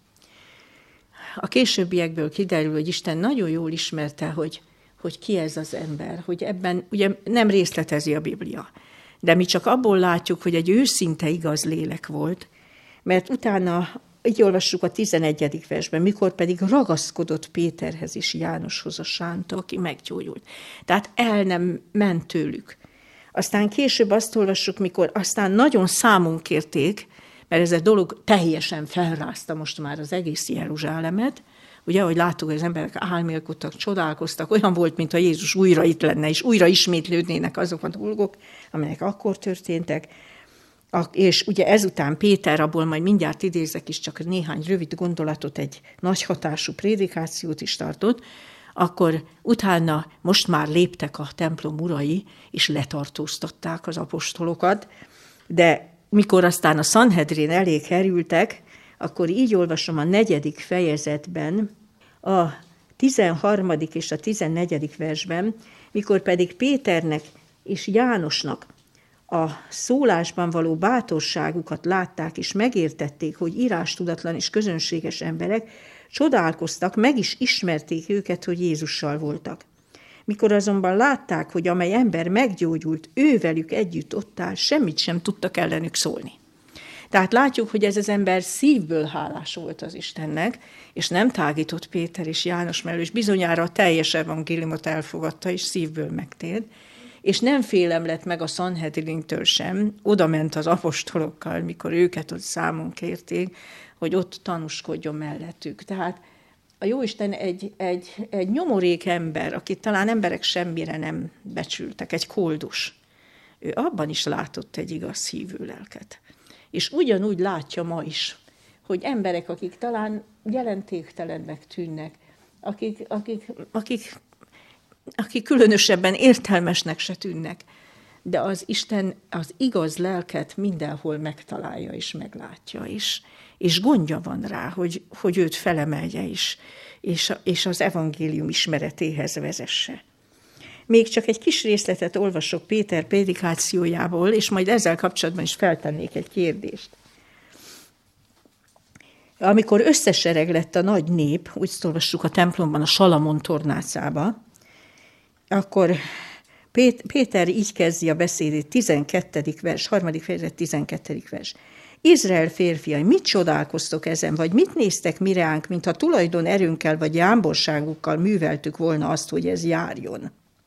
A későbbiekből kiderül, hogy Isten nagyon jól ismerte, hogy, hogy ki ez az ember, hogy ebben ugye nem részletezi a Biblia. De mi csak abból látjuk, hogy egy őszinte igaz lélek volt, mert utána így olvassuk a tizenegyedik versben, mikor pedig ragaszkodott Péterhez és Jánoshoz a sánta, aki meggyógyult. Tehát el nem ment tőlük. Aztán később azt olvassuk, mikor aztán nagyon számon kérték, mert ez a dolog teljesen felrázta most már az egész Jeruzsálemet. Ugye, ahogy láttuk, hogy az emberek álmélkodtak, csodálkoztak, olyan volt, mintha Jézus újra itt lenne, és újra ismétlődnének azok a dolgok, amelyek akkor történtek. És ugye ezután Péter, abból majd mindjárt idézek is, csak néhány rövid gondolatot, egy nagy hatású prédikációt is tartott, akkor utána most már léptek a templom urai, és letartóztatták az apostolokat, de mikor aztán a Sanhedrin elé kerültek, akkor így olvasom a negyedik fejezetben, a tizenharmadik és a tizennegyedik versben, mikor pedig Péternek és Jánosnak a szólásban való bátorságukat látták, és megértették, hogy írástudatlan és közönséges emberek, csodálkoztak, meg is ismerték őket, hogy Jézussal voltak. Mikor azonban látták, hogy amely ember meggyógyult, ő velük együtt ott áll, semmit sem tudtak ellenük szólni. Tehát látjuk, hogy ez az ember szívből hálás volt az Istennek, és nem tágított Péter és János mellől, és bizonyára a teljes evangéliumot elfogadta, és szívből megtért, és nem félem lett meg a Sanhedrintől sem, oda ment az apostolokkal, mikor őket ott számon kérték, hogy ott tanúskodjon mellettük. Tehát a Jóisten egy, egy, egy nyomorék ember, akit talán emberek semmire nem becsültek, egy koldus. Ő abban is látott egy igaz hívő lelket. És ugyanúgy látja ma is, hogy emberek, akik talán jelentéktelennek tűnnek, akik, akik, akik, akik különösebben értelmesnek se tűnnek, de az Isten az igaz lelket mindenhol megtalálja és meglátja is. És gondja van rá, hogy, hogy őt felemelje is, és, és az evangélium ismeretéhez vezesse. Még csak egy kis részletet olvasok Péter prédikációjából, és majd ezzel kapcsolatban is feltennék egy kérdést. Amikor összesereg lett a nagy nép, úgy olvassuk a templomban, a Salamon tornácába, akkor Péter így kezdi a beszédét, tizenkettedik vers, harmadik fejezet, tizenkettedik vers. Izrael férfiai, mit csodálkoztok ezen, vagy mit néztek mi ránk, mintha tulajdon erőnkkel vagy jámborságukkal műveltük volna azt, hogy ez járjon.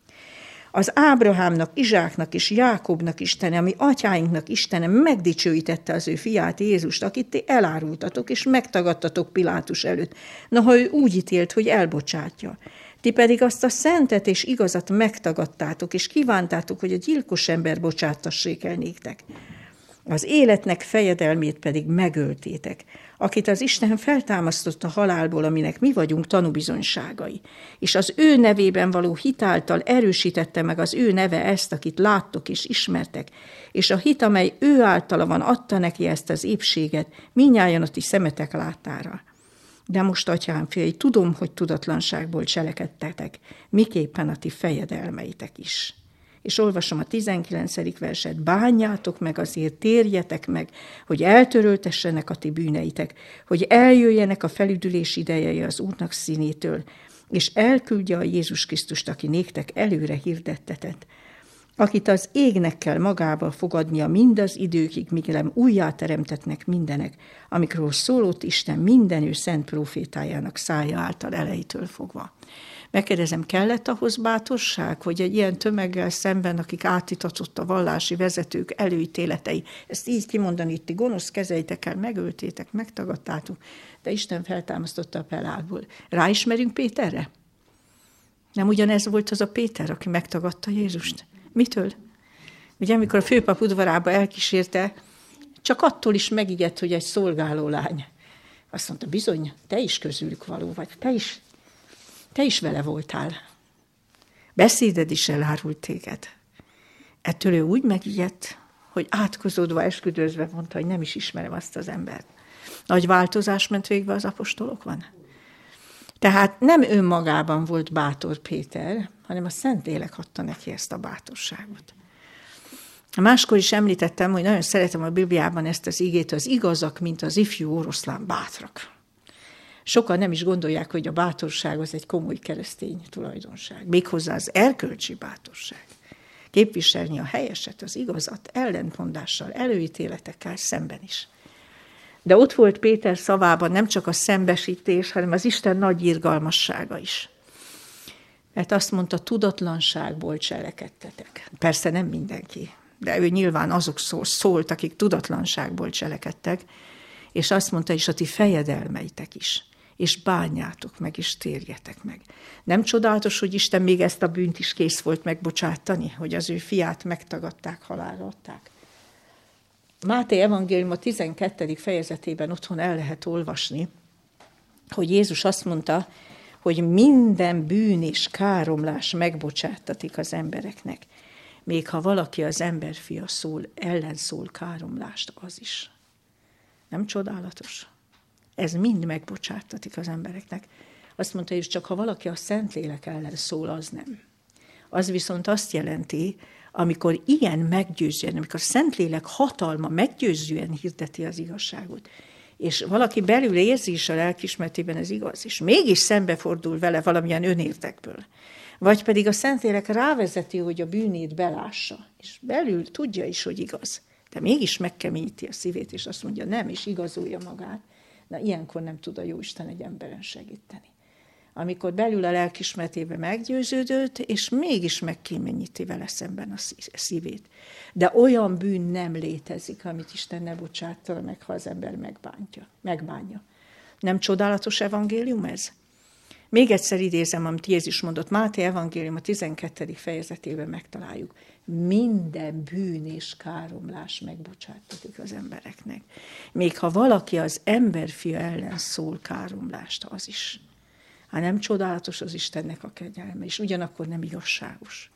Az Ábrahámnak, Izsáknak és Jákobnak Istene, ami atyáinknak Istene megdicsőítette az ő fiát Jézust, akit ti elárultatok és megtagadtatok Pilátus előtt. Na, ha ő úgy ítélt, hogy elbocsátja. Ti pedig azt a szentet és igazat megtagadtátok, és kívántátok, hogy a gyilkos ember bocsátassék el néktek. Az életnek fejedelmét pedig megöltétek, akit az Isten feltámasztott a halálból, aminek mi vagyunk tanúbizonyságai. És az ő nevében való hitáltal erősítette meg az ő neve ezt, akit láttok és ismertek, és a hit, amely ő általa van, adta neki ezt az épséget, mindnyájan a ti szemetek látára. De most, atyám fiai, tudom, hogy tudatlanságból cselekedtetek, miképpen a ti fejedelmeitek is. És olvasom a tizenkilencedik verset, bánjátok meg azért, térjetek meg, hogy eltöröltessenek a ti bűneitek, hogy eljöjjenek a felüdülés idejei az Úrnak színétől, és elküldje a Jézus Krisztust, aki néktek előre hirdettetett, akit az égnek kell magába fogadnia mindaz időkig, míg nem újjáteremtetnek mindenek, amikről szólott Isten minden ő szent profétájának szája által elejétől fogva. Megkérdezem, kellett ahhoz bátorság, hogy egy ilyen tömeggel szemben, akik átitatott a vallási vezetők előítéletei, ezt így kimondani, itt ti gonosz kezeitekkel megöltétek, megtagadtátok, de Isten feltámasztotta a pelálból. Ráismerünk Péterre? Nem ugyanez volt az a Péter, aki megtagadta Jézust? Mitől? Ugye, amikor a főpap udvarába elkísérte, csak attól is megijedt, hogy egy szolgáló lány. Azt mondta, bizony, te is közülük való vagy, te is, te is vele voltál. Beszéded is elárult téged. Ettől ő úgy megijedt, hogy átkozódva, esküdőzve mondta, hogy nem is ismerem azt az embert. Nagy változás ment végbe az apostolokon. Tehát nem önmagában volt bátor Péter, hanem a Szentlélek adta neki ezt a bátorságot. Máskor is említettem, hogy nagyon szeretem a Bibliában ezt az igét, az igazak, mint az ifjú oroszlán bátrak. Sokan nem is gondolják, hogy a bátorság az egy komoly keresztény tulajdonság. Méghozzá az erkölcsi bátorság. Képviselni a helyeset, az igazat, ellentmondással, előítéletekkel szemben is. De ott volt Péter szavában nem csak a szembesítés, hanem az Isten nagy irgalmassága is. Mert azt mondta, tudatlanságból cselekedtetek. Persze nem mindenki, de ő nyilván azok szólt, akik tudatlanságból cselekedtek, és azt mondta, és a ti fejedelmeitek is, és bánjátok meg, és térjetek meg. Nem csodálatos, hogy Isten még ezt a bűnt is kész volt megbocsátani, hogy az ő fiát megtagadták, halálra adták. Máté evangélium a tizenkettedik fejezetében otthon el lehet olvasni, hogy Jézus azt mondta, hogy minden bűn és káromlás megbocsáttatik az embereknek. Még ha valaki az emberfia szól, ellenszól káromlást, az is. Nem csodálatos? Ez mind megbocsáttatik az embereknek. Azt mondta, és csak ha valaki a Szentlélek ellen szól, az nem. Az viszont azt jelenti, amikor ilyen meggyőzően, amikor a Szentlélek hatalma meggyőzően hirdeti az igazságot, és valaki belül érzi is a lelkiismeretében ez igaz, és mégis szembefordul vele valamilyen önérdekből, vagy pedig a Szentlélek rávezeti, hogy a bűnét belássa, és belül tudja is, hogy igaz, de mégis megkeményíti a szívét, és azt mondja, nem, és igazolja magát. Na, ilyenkor nem tud a Jóisten egy emberen segíteni. Amikor belül a lelkiismeretében meggyőződött, és mégis megkéményíti vele szemben a szívét. De olyan bűn nem létezik, amit Isten ne bocsátta meg, ha az ember megbántja, megbánja. Nem csodálatos evangélium ez? Még egyszer idézem, amit Jézus mondott, Máté evangélium a tizenkettedik fejezetében megtaláljuk. Minden bűn és káromlás megbocsáttatik az embereknek. Még ha valaki az emberfia ellen szól káromlást, az is. Hát nem csodálatos az Istennek a kegyelme, és ugyanakkor nem igazságos.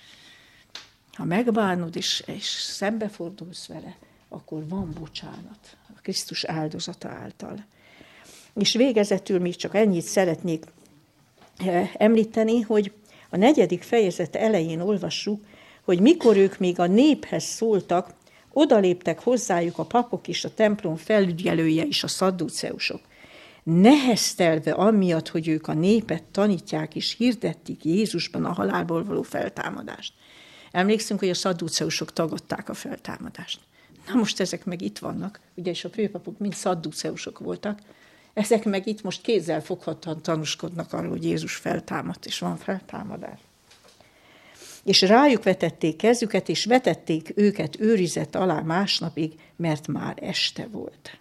Ha megbánod és, és szembefordulsz vele, akkor van bocsánat a Krisztus áldozata által. És végezetül még csak ennyit szeretnék említeni, hogy a negyedik fejezet elején olvassuk, hogy mikor ők még a néphez szóltak, odaléptek hozzájuk a papok és a templom felügyelője és a szadduceusok. Neheztelve amiatt, hogy ők a népet tanítják és hirdették Jézusban a halálból való feltámadást. Emlékszünk, hogy a szadduceusok tagadták a feltámadást. Na most ezek meg itt vannak, ugye, és a főpapok mind szadduceusok voltak, ezek meg itt most kézzel foghatóan tanúskodnak arról, hogy Jézus feltámadt, és van feltámadás. És rájuk vetették kezüket, és vetették őket őrizet alá másnapig, mert már este volt.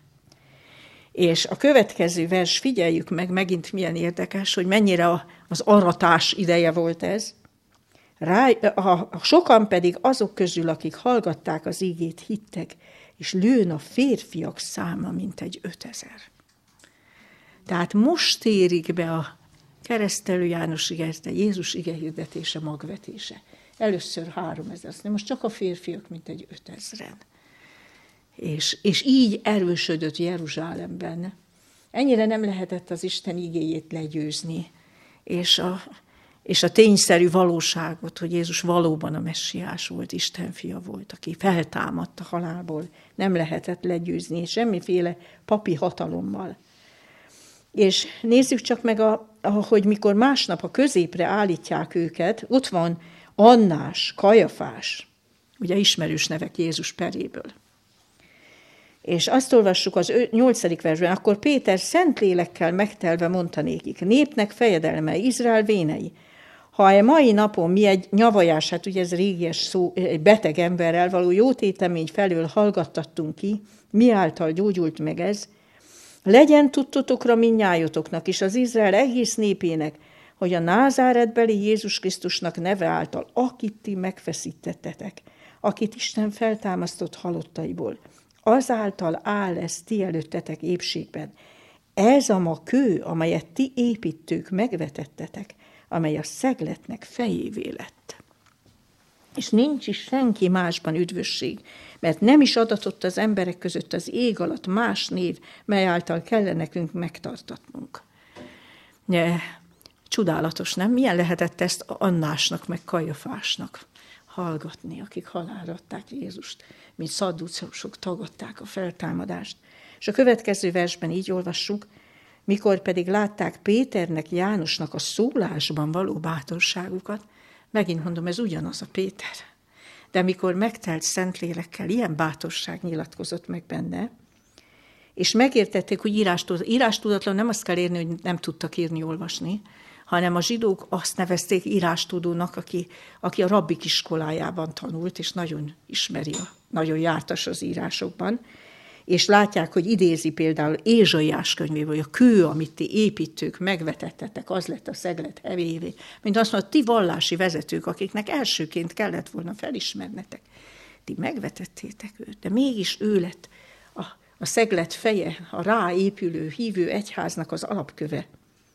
És a következő vers, figyeljük meg, megint milyen érdekes, hogy mennyire az aratás ideje volt ez. Rá, a, a sokan pedig azok közül, akik hallgatták az igét, hittek, és lőn a férfiak száma, mint egy ötezer. Tehát most érik be a keresztelő János ige, de Jézus ige hirdetése, magvetése. Először háromezer, most csak a férfiak, mint egy ötezren. És, és így erősödött Jeruzsálemben. Ennyire nem lehetett az Isten igéjét legyőzni, és a, és a tényszerű valóságot, hogy Jézus valóban a messiás volt, Isten fia volt, aki feltámadt a halálból, nem lehetett legyőzni, és semmiféle papi hatalommal. És nézzük csak meg, a, hogy mikor másnap a középre állítják őket, ott van Annás, Kajafás, ugye ismerős nevek Jézus peréből. És azt olvassuk az nyolcadik versben, akkor Péter szent lélekkel megtelve mondta nékik, népnek fejedelmei, Izrael vénei, ha a mai napon mi egy nyavajás, hát ugye ez régies szó, egy beteg emberrel való jótétemény felől hallgattattunk ki, mi által gyógyult meg ez, legyen tudtotokra mindnyájotoknak és az Izrael egész népének, hogy a názáretbeli Jézus Krisztusnak neve által, akit ti megfeszítettetek, akit Isten feltámasztott halottaiból, azáltal áll ez ti előttetek épségben. Ez a ma kő, amelyet ti építők megvetettetek, amely a szegletnek fejévé lett. És nincs is senki másban üdvösség, mert nem is adatott az emberek között az ég alatt más név, mely által kellene nekünk megtartatnunk. Ja, csodálatos, nem? Milyen lehetett ezt Annásnak, meg Kajafásnak hallgatni, akik halálra adták Jézust, mint szadduceusok tagadták a feltámadást. És a következő versben így olvassuk, mikor pedig látták Péternek, Jánosnak a szólásban való bátorságukat, megint mondom, ez ugyanaz a Péter. De mikor megtelt Szentlélekkel, ilyen bátorság nyilatkozott meg benne, és megértették, hogy írástudatlan, írástudatlan nem azt kell érni, hogy nem tudtak írni, olvasni, hanem a zsidók azt nevezték írástudónak, aki, aki a rabbik iskolájában tanult, és nagyon ismeri, nagyon jártas az írásokban, és látják, hogy idézi például Ézsaiás könyvéből, hogy a kő, amit ti építők megvetettetek, az lett a szeglet hevévé. Mint azt mondta, ti vallási vezetők, akiknek elsőként kellett volna felismernetek. Ti megvetettétek őt, de mégis ő lett a, a szeglet feje, a ráépülő hívő egyháznak az alapköve.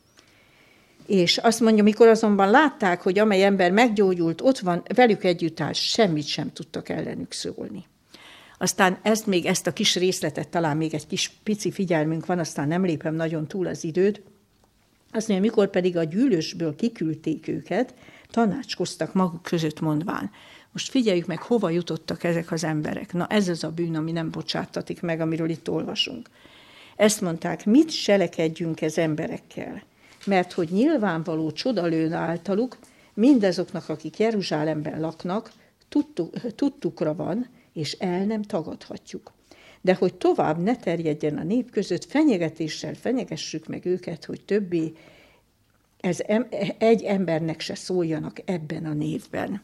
És azt mondja, mikor azonban látták, hogy amely ember meggyógyult, ott van, velük együtt áll, semmit sem tudtak ellenük szólni. Aztán ezt még ezt a kis részletet, talán még egy kis pici figyelmünk van, aztán nem lépem nagyon túl az időt. Azt mondja, mikor pedig a gyűlösből kiküldték őket, tanácskoztak maguk között mondván. Most figyeljük meg, hova jutottak ezek az emberek. Na ez az a bűn, ami nem bocsáttatik meg, amiről itt olvasunk. Ezt mondták, mit selekedjünk ez emberekkel? Mert hogy nyilvánvaló csodalőn általuk, mindazoknak, akik Jeruzsálemben laknak, tudtuk, tudtukra van, és el nem tagadhatjuk. De hogy tovább ne terjedjen a nép között, fenyegetéssel fenyegessük meg őket, hogy többé ez egy embernek se szóljanak ebben a névben.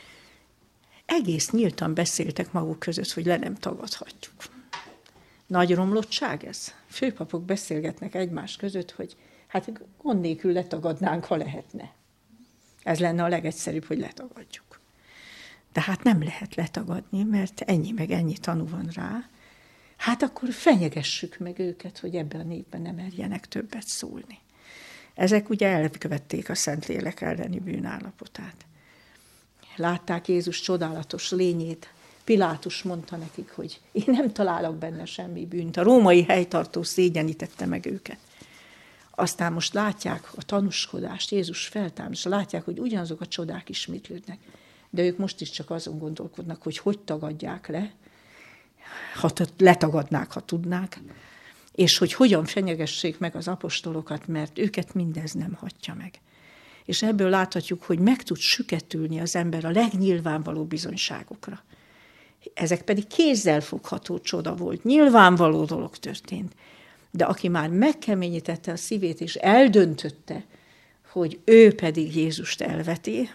Egész nyíltan beszéltek maguk között, hogy le nem tagadhatjuk. Nagy romlottság ez. Főpapok beszélgetnek egymás között, hogy hát gond nélkül letagadnánk, ha lehetne. Ez lenne a legegyszerűbb, hogy letagadjuk. De hát nem lehet letagadni, mert ennyi meg ennyi tanú van rá. Hát akkor fenyegessük meg őket, hogy ebben a népben nem merjenek többet szólni. Ezek ugye elkövették a Szentlélek elleni bűnállapotát. Látták Jézus csodálatos lényét. Pilátus mondta nekik, hogy én nem találok benne semmi bűnt. A római helytartó szégyenítette meg őket. Aztán most látják a tanúskodást, Jézus feltámadása, látják, hogy ugyanazok a csodák ismétlődnek. De ők most is csak azon gondolkodnak, hogy hogy tagadják le, ha letagadnák, ha tudnák, és hogy hogyan fenyegessék meg az apostolokat, mert őket mindez nem hagyja meg. És ebből láthatjuk, hogy meg tud süketülni az ember a legnyilvánvaló bizonyságokra. Ezek pedig kézzelfogható csoda volt, nyilvánvaló dolog történt. De aki már megkeményítette a szívét, és eldöntötte, hogy ő pedig Jézust elveti,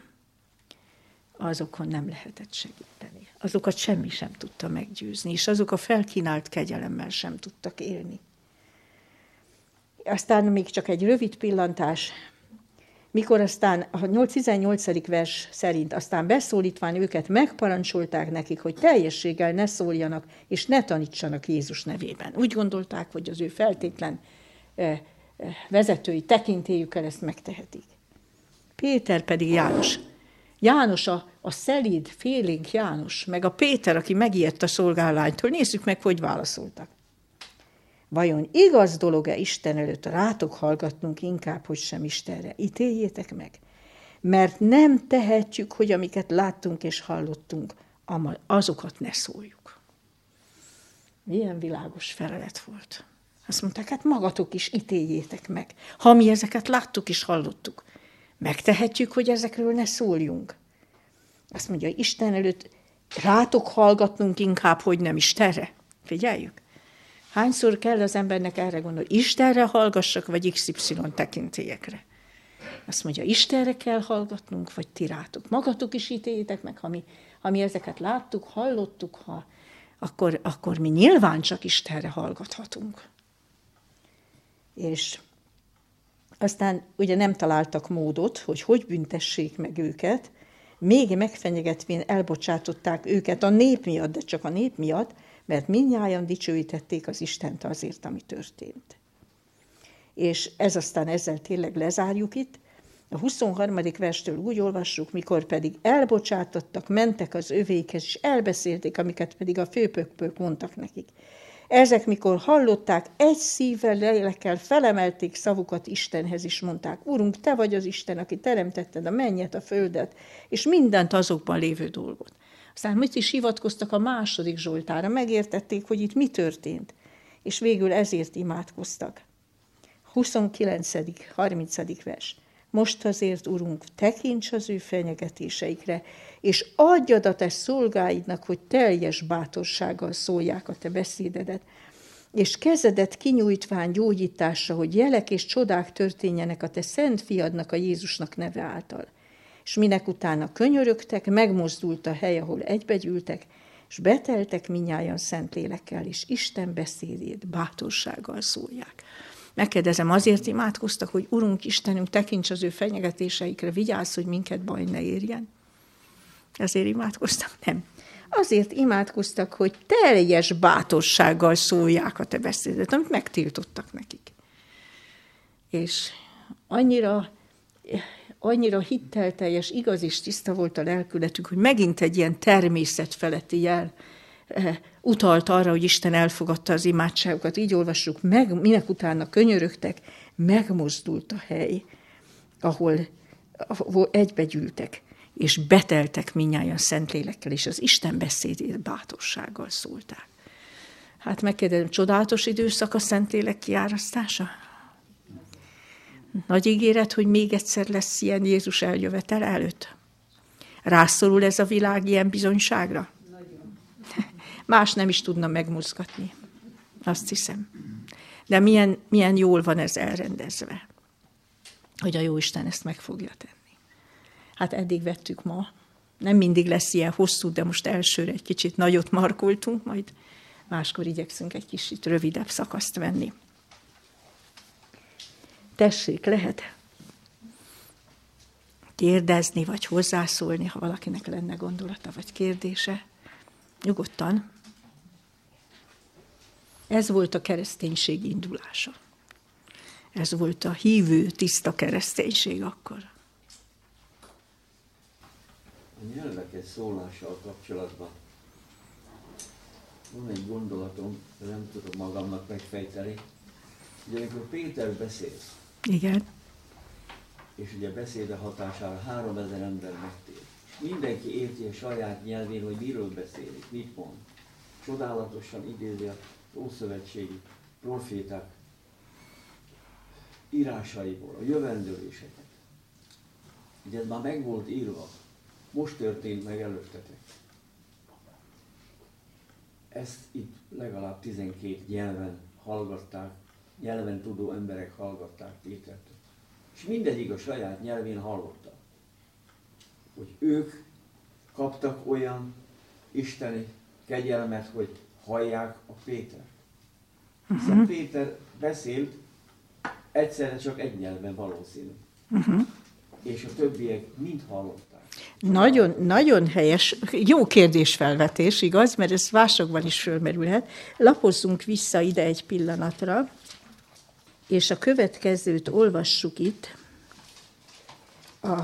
azokon nem lehetett segíteni. Azokat semmi sem tudta meggyőzni, és azok a felkínált kegyelemmel sem tudtak élni. Aztán még csak egy rövid pillantás, mikor aztán a tizennyolcadik vers szerint aztán beszólítván őket megparancsolták nekik, hogy teljességgel ne szóljanak, és ne tanítsanak Jézus nevében. Úgy gondolták, hogy az ő feltétlen vezetői tekintélyükkel ezt megtehetik. Péter pedig János. János, a, a szelíd, félénk János, meg a Péter, aki megijedt a szolgálától, nézzük meg, hogy válaszoltak. Vajon igaz dolog-e Isten előtt rátok hallgatnunk inkább, hogy sem Istenre? Ítéljétek meg. Mert nem tehetjük, hogy amiket láttunk és hallottunk, azokat ne szóljuk. Milyen világos felelet volt. Azt mondták, hát magatok is ítéljétek meg. Ha mi ezeket láttuk és hallottuk, megtehetjük, hogy ezekről ne szóljunk. Azt mondja, Isten előtt rátok hallgatnunk inkább, hogy nem Istenre. Figyeljük. Hányszor kell az embernek erre gondolni, Istenre hallgassak, vagy iksz ipszilon tekintélyekre? Azt mondja, Istenre kell hallgatnunk, vagy ti rátok. Magatok is ítéljétek meg, ha mi, ha mi ezeket láttuk, hallottuk, ha, akkor, akkor mi nyilván csak Istenre hallgathatunk. És aztán ugye nem találtak módot, hogy hogy büntessék meg őket, még megfenyegetvén elbocsátották őket a nép miatt, de csak a nép miatt, mert mindnyájan dicsőítették az Istent azért, ami történt. és ez aztán ezzel tényleg lezárjuk itt. A huszonharmadik verstől úgy olvassuk, mikor pedig elbocsátottak, mentek az övékhez, és elbeszélték, amiket pedig a főpökpök mondtak nekik. Ezek, mikor hallották, egy szívvel, lélekkel felemelték szavukat Istenhez, és mondták: Urunk, te vagy az Isten, aki teremtetted a mennyet, a földet, és mindent azokban lévő dolgot. Aztán mit is hivatkoztak a második Zsoltára, megértették, hogy itt mi történt, és végül ezért imádkoztak. huszonkilencedik harmincadik vers. Most azért, Urunk, tekints az ő fenyegetéseikre, és adjad a te szolgáidnak, hogy teljes bátorsággal szólják a te beszédedet, és kezedet kinyújtván gyógyításra, hogy jelek és csodák történjenek a te szent fiadnak, a Jézusnak neve által. És minek utána könyörögtek, megmozdult a hely, ahol egybegyűltek, és beteltek minnyájan szent lélekkel, és Isten beszédét bátorsággal szólják. Megkérdezem, azért imádkoztak, hogy Urunk Istenünk, tekints az ő fenyegetéseikre, vigyázz, hogy minket baj ne érjen. Ezért imádkoztak? Nem. Azért imádkoztak, hogy teljes bátorsággal szólják a te beszédet, amit megtiltottak nekik. És annyira, annyira hittelteljes, igaz és tiszta volt a lelkületük, hogy megint egy ilyen természetfeletti jel utalt arra, hogy Isten elfogadta az imádságokat. Így olvassuk, meg, minek utána könyörögtek, megmozdult a hely, ahol, ahol egybegyűltek, és beteltek minnyájan Szentlélekkel, és az Isten beszédét bátorsággal szólták. Hát megkérdezem, csodálatos időszak a Szentlélek kiárasztása? Nagy ígéret, hogy még egyszer lesz ilyen Jézus eljövetel előtt. Rászorul ez a világ ilyen bizonyságra? Más nem is tudna megmozgatni. Azt hiszem. De milyen, milyen jól van ez elrendezve, hogy a Jóisten ezt meg fogja tenni. Hát eddig vettük ma. Nem mindig lesz ilyen hosszú, de most elsőre egy kicsit nagyot markoltunk, majd máskor igyekszünk egy kicsit rövidebb szakaszt venni. Tessék, lehet kérdezni, vagy hozzászólni, ha valakinek lenne gondolata, vagy kérdése. Nyugodtan. Ez volt a kereszténység indulása. Ez volt a hívő, tiszta kereszténység akkor. A nyelvek szólással kapcsolatban van egy gondolatom, de nem tudom magamnak megfejteni. Ugye amikor Péter beszél, igen, és ugye beszéde hatására háromezer ember megtér, és mindenki érti a saját nyelvén, hogy miről beszélik, mit mond. Csodálatosan idézi a ószövetségi proféták írásaiból, a jövendőléseket. Ugye ez már meg volt írva, most történt meg előttetek. Ezt itt legalább tizenkét nyelven hallgatták, nyelven tudó emberek hallgatták Pétertől. És mindegyik a saját nyelvén hallotta, hogy ők kaptak olyan isteni kegyelmet, hogy hallják a Pétert. Hiszen uh-huh. Péter beszélt egyszerre csak egy nyelven valószínű. Uh-huh. És a többiek mind hallották. Nagyon, nagyon helyes, jó kérdésfelvetés, igaz? Mert ez másokban is fölmerülhet. Lapozzunk vissza ide egy pillanatra, és a következőt olvassuk itt. A,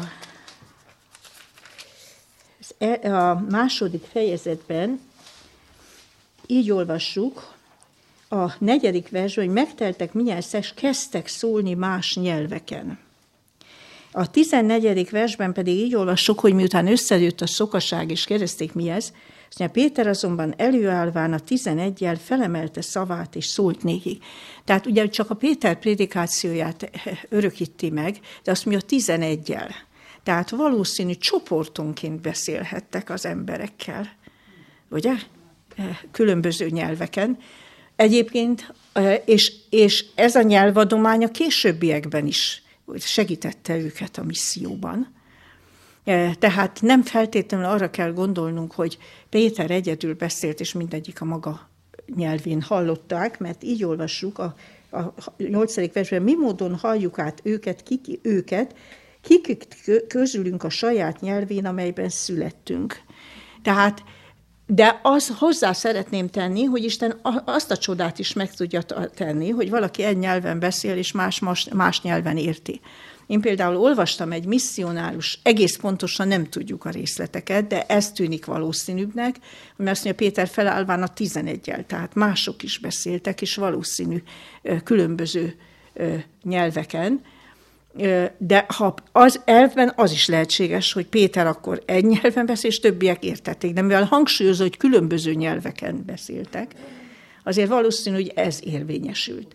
a második fejezetben így olvassuk a negyedik versben, hogy megteltek mindjárt, és kezdtek szólni más nyelveken. A tizennegyedik versben pedig így olvassuk, hogy miután összejött a szokaság, és kérdezték, mi ez, azt mondja, Péter azonban előállván a tizeneggyel felemelte szavát, és szólt nékik. Tehát ugye csak a Péter prédikációját örökíti meg, de azt mondja, tizeneggyel. Tehát valószínű csoportonként beszélhettek az emberekkel, ugye? Különböző nyelveken. Egyébként, és, és ez a nyelvadomány a későbbiekben is segítette őket a misszióban. Tehát nem feltétlenül arra kell gondolnunk, hogy Péter egyedül beszélt, és mindegyik a maga nyelvén hallották, mert így olvassuk a, a nyolcadik versben, mi módon halljuk át őket, kik őket, kik közülünk a saját nyelvén, amelyben születtünk. Tehát De az hozzá szeretném tenni, hogy Isten azt a csodát is meg tudja tenni, hogy valaki egy nyelven beszél, és más, más, más nyelven érti. Én például olvastam egy misszionárus, egész pontosan nem tudjuk a részleteket, de ez tűnik valószínűbbnek, hogy azt mondja, Péter felállván a tizeneggyel, tehát mások is beszéltek, és valószínű különböző nyelveken. De ha az elvben az is lehetséges, hogy Péter akkor egy nyelven beszél, és többiek értették. De mivel hangsúlyozza, hogy különböző nyelveken beszéltek, azért valószínű, hogy ez érvényesült.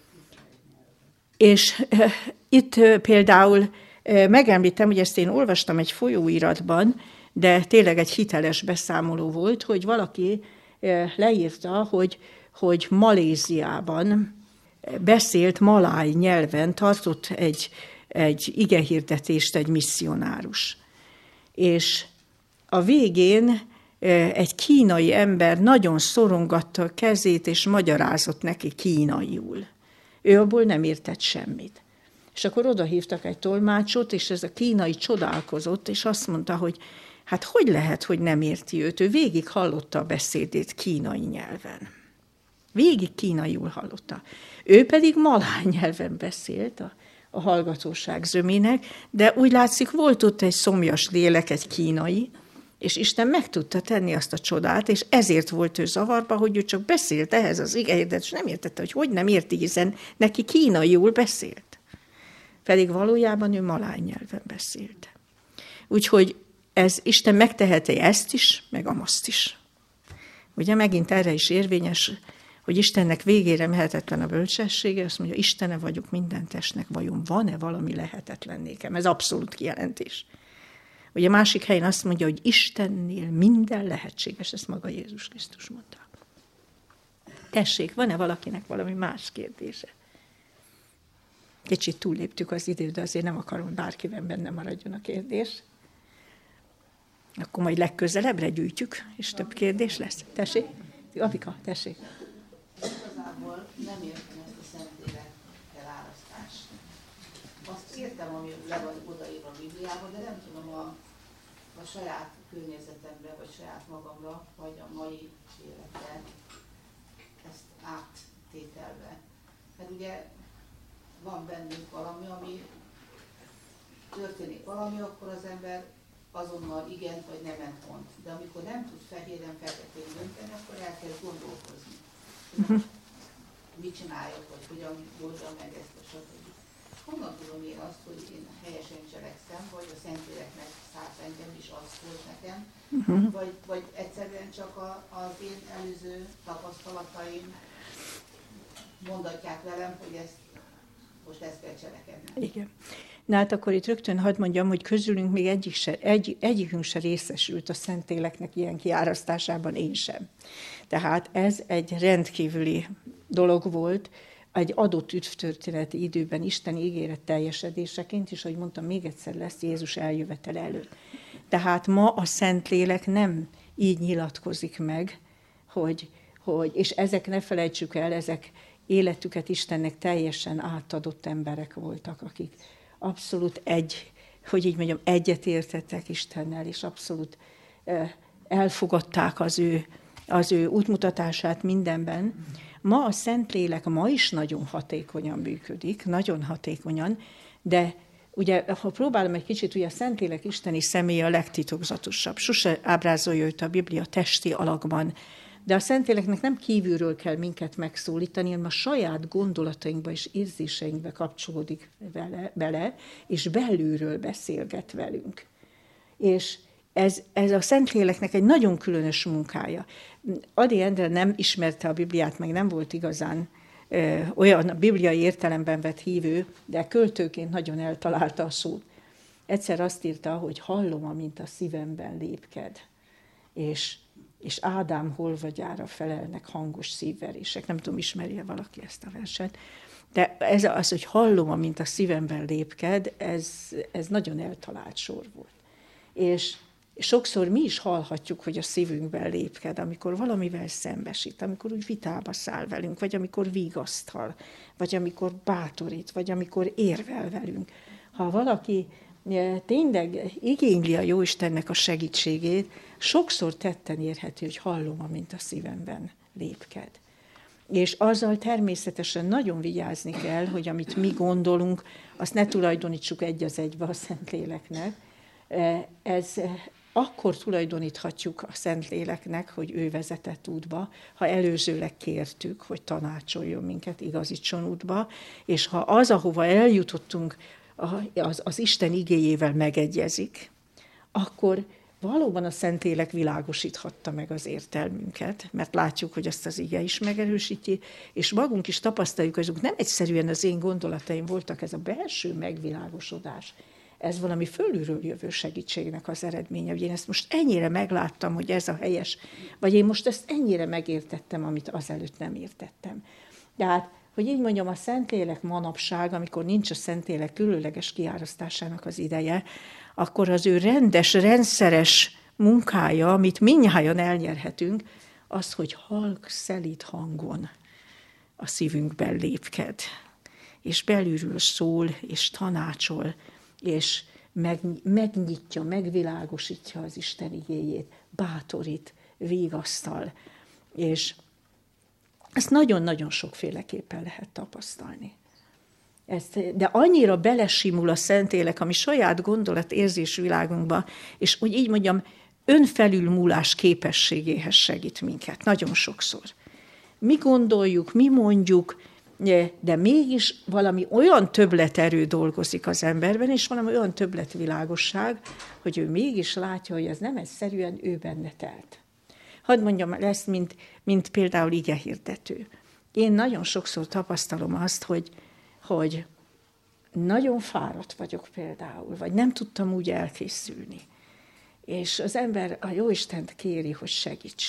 És e, itt e, például e, megemlítem, hogy ezt én olvastam egy folyóiratban, de tényleg egy hiteles beszámoló volt, hogy valaki e, leírta, hogy, hogy Maléziában beszélt maláj nyelven, tartott egy, egy igehirdetést egy misszionárus. És a végén egy kínai ember nagyon szorongatta a kezét, és magyarázott neki kínaiul. Ő abból nem értett semmit. És akkor odahívtak egy tolmácsot, és ez a kínai csodálkozott, és azt mondta, hogy hát hogy lehet, hogy nem érti őt? Ő végig hallotta a beszédét kínai nyelven. Végig kínaiul hallotta. Ő pedig maláj nyelven beszélt a, a hallgatóság zömének, de úgy látszik, volt ott egy szomjas lélek, egy kínai, és Isten meg tudta tenni azt a csodát, és ezért volt ő zavarba, hogy ő csak beszélt ehhez az igehirdet, és nem értette, hogy hogy nem érti, hiszen neki kínaiul beszélt. Pedig valójában ő maláj nyelven beszélt. Úgyhogy ez Isten megteheti ezt is, meg amazt is. Ugye megint erre is érvényes, hogy Istennek végére mehetetlen a bölcsessége, azt mondja, Istene vagyok minden testnek, vajon van-e valami lehetetlen nékem? Ez abszolút kijelentés. Ugye a másik helyen azt mondja, hogy Istennél minden lehetséges, ezt maga Jézus Krisztus mondta. Tessék, van-e valakinek valami más kérdése? Kicsit túlléptük az időt, de azért nem akarom, bárkiben benne maradjon a kérdés. Akkor majd legközelebbre gyűjtjük, és több kérdés lesz. Tessék? Avika, tessék. Igazából nem értem ezt a Szentlélek elárasztást. Azt értem, ami le van odaírva a Bibliában, de nem tudom a, a saját környezetemre, vagy saját magamra, vagy a mai életre ezt áttételve. Mert ugye van bennünk valami, ami történik valami, akkor az ember azonnal igent vagy nemet mond. De amikor nem tud fehéren feketén dönteni, akkor elkezd gondolkozni. Uh-huh. Mit csináljak, vagy hogyan oldjam meg ezt a stb. Honnan tudom én azt, hogy én helyesen cselekszem, vagy a Szentléleknek szállt engem is azt volt nekem, uh-huh. vagy, vagy egyszerűen csak a, az én előző tapasztalataim mondatják velem, hogy ezt most ezt kell cselekednem. Igen. Na hát akkor itt rögtön hadd mondjam, hogy közülünk még egyik se, egy, egyikünk se részesült a Szentléleknek ilyen kiárasztásában, én sem. Tehát ez egy rendkívüli dolog volt, egy adott üdvtörténeti időben isteni ígéret teljesedéseként, és ahogy mondtam, még egyszer lesz Jézus eljövetel előtt. Tehát ma a Szentlélek nem így nyilatkozik meg, hogy, hogy, és ezek ne felejtsük el, ezek életüket Istennek teljesen átadott emberek voltak, akik abszolút egy, hogy így mondjam, egyetértettek Istennel, és abszolút elfogadták az ő, az ő útmutatását mindenben. Ma a Szentlélek ma is nagyon hatékonyan működik, nagyon hatékonyan, de ugye, ha próbálom egy kicsit, ugye a Szentlélek isteni személye a legtitokzatosabb. Sose ábrázolja őt a Biblia testi alakban, de a Szentléleknek nem kívülről kell minket megszólítani, hanem a saját gondolatainkba és érzéseinkbe kapcsolódik vele, bele, és belülről beszélget velünk. És ez, ez a Szentléleknek egy nagyon különös munkája. Ady Endre nem ismerte a Bibliát, meg nem volt igazán ö, olyan a bibliai értelemben vett hívő, de költőként nagyon eltalálta a szót. Egyszer azt írta, hogy hallom, amint a szívemben lépked, és és Ádám holvagyára felelnek hangos szívverések. Nem tudom, ismerje valaki ezt a verset. De ez az, hogy hallom, amint a szívemben lépked, ez, ez nagyon eltalált sor volt. És sokszor mi is hallhatjuk, hogy a szívünkben lépked, amikor valamivel szembesít, amikor úgy vitába száll velünk, vagy amikor vigasztal, vagy amikor bátorít, vagy amikor érvel velünk. Ha valaki tényleg igényli a Jóistennek a segítségét, sokszor tetten érhető, hogy hallom, amint a szívemben lépked. És azzal természetesen nagyon vigyázni kell, hogy amit mi gondolunk, azt ne tulajdonítsuk egy az egybe a Szentléleknek. Ez akkor tulajdoníthatjuk a Szentléleknek, hogy ő vezetett útba, ha előzőleg kértük, hogy tanácsoljon minket, igazítson útba, és ha az, ahova eljutottunk, az, az Isten igéjével megegyezik, akkor valóban a Szentlélek világosíthatta meg az értelmünket, mert látjuk, hogy azt az ige is megerősíti, és magunk is tapasztaljuk, hogy azok nem egyszerűen az én gondolataim voltak, ez a belső megvilágosodás. Ez valami fölülről jövő segítségnek az eredménye, hogy én ezt most ennyire megláttam, hogy ez a helyes, vagy én most ezt ennyire megértettem, amit azelőtt nem értettem. Tehát, hogy így mondjam, a Szentlélek manapság, amikor nincs a Szentlélek különleges kiárasztásának az ideje, akkor az ő rendes, rendszeres munkája, amit mindnyájan elnyerhetünk, az, hogy halk, szelíd hangon a szívünkben lépked, és belülről szól, és tanácsol, és megnyitja, megvilágosítja az Isten igéjét, bátorít, vigasztal, és ezt nagyon-nagyon sokféleképpen lehet tapasztalni. Ezt, de annyira belesimul a Szentlélek a mi saját gondolat érzés világunkba, és hogy így mondjam, önfelülmúlás képességéhez segít minket, nagyon sokszor. Mi gondoljuk, mi mondjuk, de mégis valami olyan többleterő dolgozik az emberben, és valami olyan többletvilágosság, hogy ő mégis látja, hogy ez nem egyszerűen ő benne telt. Hadd mondjam ezt, mint, mint például igehirdető. Én nagyon sokszor tapasztalom azt, hogy, hogy nagyon fáradt vagyok például, vagy nem tudtam úgy elkészülni. És az ember a Jóistent kéri, hogy segíts.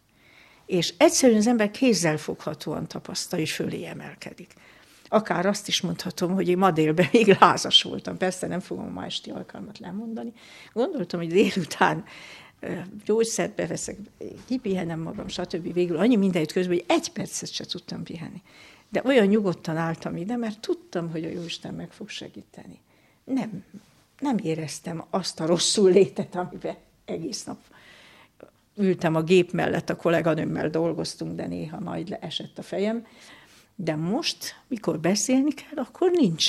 És egyszerűen az ember kézzelfoghatóan tapasztalja, hogy fölé emelkedik. Akár azt is mondhatom, hogy én ma délben még lázas voltam. Persze nem fogom ma esti alkalmat lemondani. Gondoltam, hogy délután gyógyszert beveszek, kipihenem magam, stb. Végül annyi mindenütt közben, hogy egy percet se tudtam pihenni. De olyan nyugodtan álltam ide, mert tudtam, hogy a Jóisten meg fog segíteni. Nem, nem éreztem azt a rosszul létet, amiben egész nap ültem a gép mellett, a kolléganőmmel dolgoztunk, de néha majd leesett a fejem. De most, mikor beszélni kell, akkor nincs.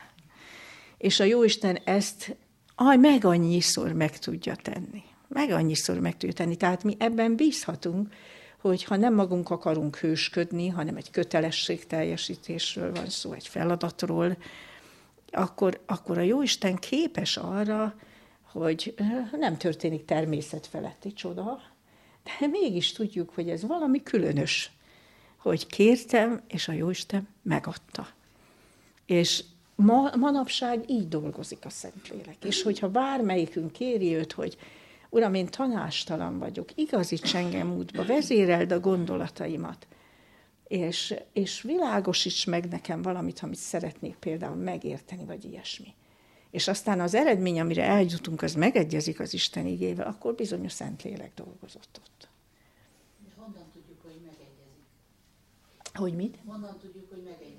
És a Jóisten ezt aj, meg annyiszor meg tudja tenni. Meg annyiszor meg tudja tenni. Tehát mi ebben bízhatunk, hogy ha nem magunk akarunk hősködni, hanem egy kötelességteljesítésről van szó, egy feladatról, akkor, akkor a Jóisten képes arra, hogy nem történik természetfeletti csoda, de mégis tudjuk, hogy ez valami különös, hogy kértem, és a Jóisten megadta. És ma, manapság így dolgozik a Szentlélek. És hogyha bármelyikünk kéri őt, hogy Uram, én tanástalan vagyok, igazíts engem útba, vezéreld a gondolataimat, és, és világosíts meg nekem valamit, amit szeretnék például megérteni, vagy ilyesmi. És aztán az eredmény, amire eljutunk, az megegyezik az Isten igével, akkor bizony a Szentlélek dolgozott ott. És honnan tudjuk, hogy megegyezik? Hogy mit? Honnan tudjuk, hogy megegyezik?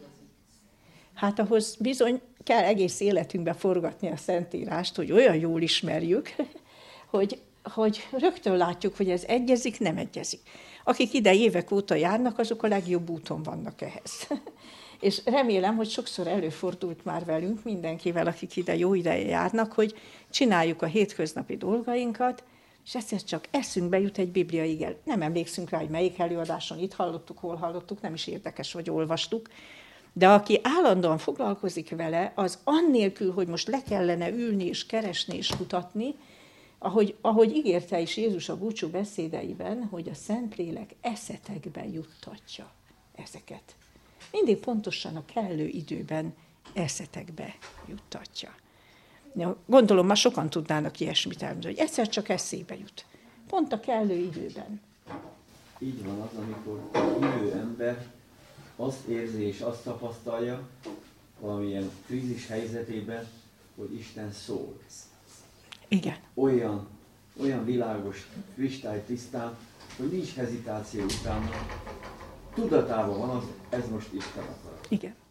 Hát ahhoz bizony kell egész életünkbe forgatni a Szentírást, hogy olyan jól ismerjük, hogy, hogy rögtön látjuk, hogy ez egyezik, nem egyezik. Akik ide évek óta járnak, azok a legjobb úton vannak ehhez. És remélem, hogy sokszor előfordult már velünk, mindenkivel, akik ide jó ideje járnak, hogy csináljuk a hétköznapi dolgainkat, és egyszer csak eszünkbe jut egy Biblia ige. Nem emlékszünk rá, hogy melyik előadáson itt hallottuk, hol hallottuk, nem is érdekes, vagy olvastuk. De aki állandóan foglalkozik vele, az annélkül, hogy most le kellene ülni, és keresni, és kutatni, ahogy, ahogy ígérte is Jézus a búcsú beszédeiben, hogy a Szentlélek eszetekbe juttatja ezeket. Mindig pontosan a kellő időben eszetekbe juttatja. Gondolom, már sokan tudnának ilyesmit elmondani, hogy egyszer csak eszébe jut. Pont a kellő időben. Így van az, amikor a hívő ember azt érzi és azt tapasztalja valamilyen krízis helyzetében, hogy Isten szól. Igen. Olyan, olyan világos, kristálytisztán, hogy nincs hezitáció után. Tudatában van az, ez most Isten akar. Igen.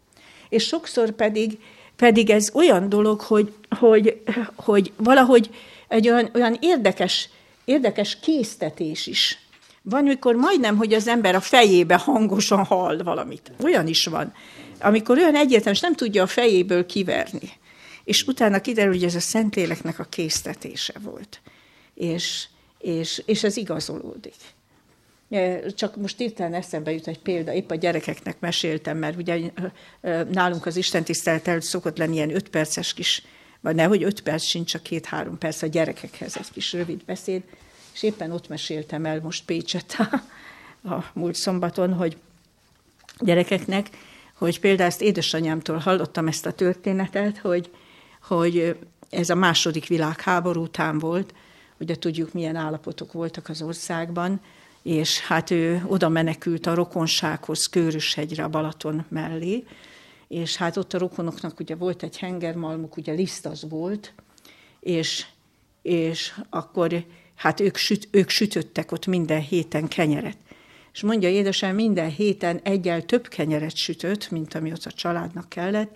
És sokszor pedig, pedig ez olyan dolog, hogy, hogy, hogy valahogy egy olyan, olyan érdekes, érdekes késztetés is. Van, mikor majdnem, hogy az ember a fejébe hangosan hall valamit. Olyan is van. Amikor olyan egyértelmű, és nem tudja a fejéből kiverni. És utána kiderül, hogy ez a Szentléleknek a késztetése volt. És, és, és ez igazolódik. Csak most hirtelen eszembe jut egy példa, épp a gyerekeknek meséltem, mert ugye nálunk az istentisztelet előtt szokott lenni ilyen öt perces kis, vagy nehogy öt perc sincs, csak két-három perc a gyerekekhez egy kis rövid beszéd, és éppen ott meséltem el most Pécset a, a múlt szombaton, hogy gyerekeknek, hogy például ezt édesanyámtól hallottam ezt a történetet, hogy, hogy ez a második világháború után volt, ugye tudjuk, milyen állapotok voltak az országban, és hát ő oda menekült a rokonsághoz, Kőröshegyre, a Balaton mellé, és hát ott a rokonoknak ugye volt egy hengermalmuk, ugye liszt az volt, és, és akkor hát ők, süt, ők sütöttek ott minden héten kenyeret. És mondja édesem, minden héten egyel több kenyeret sütött, mint ami ott a családnak kellett,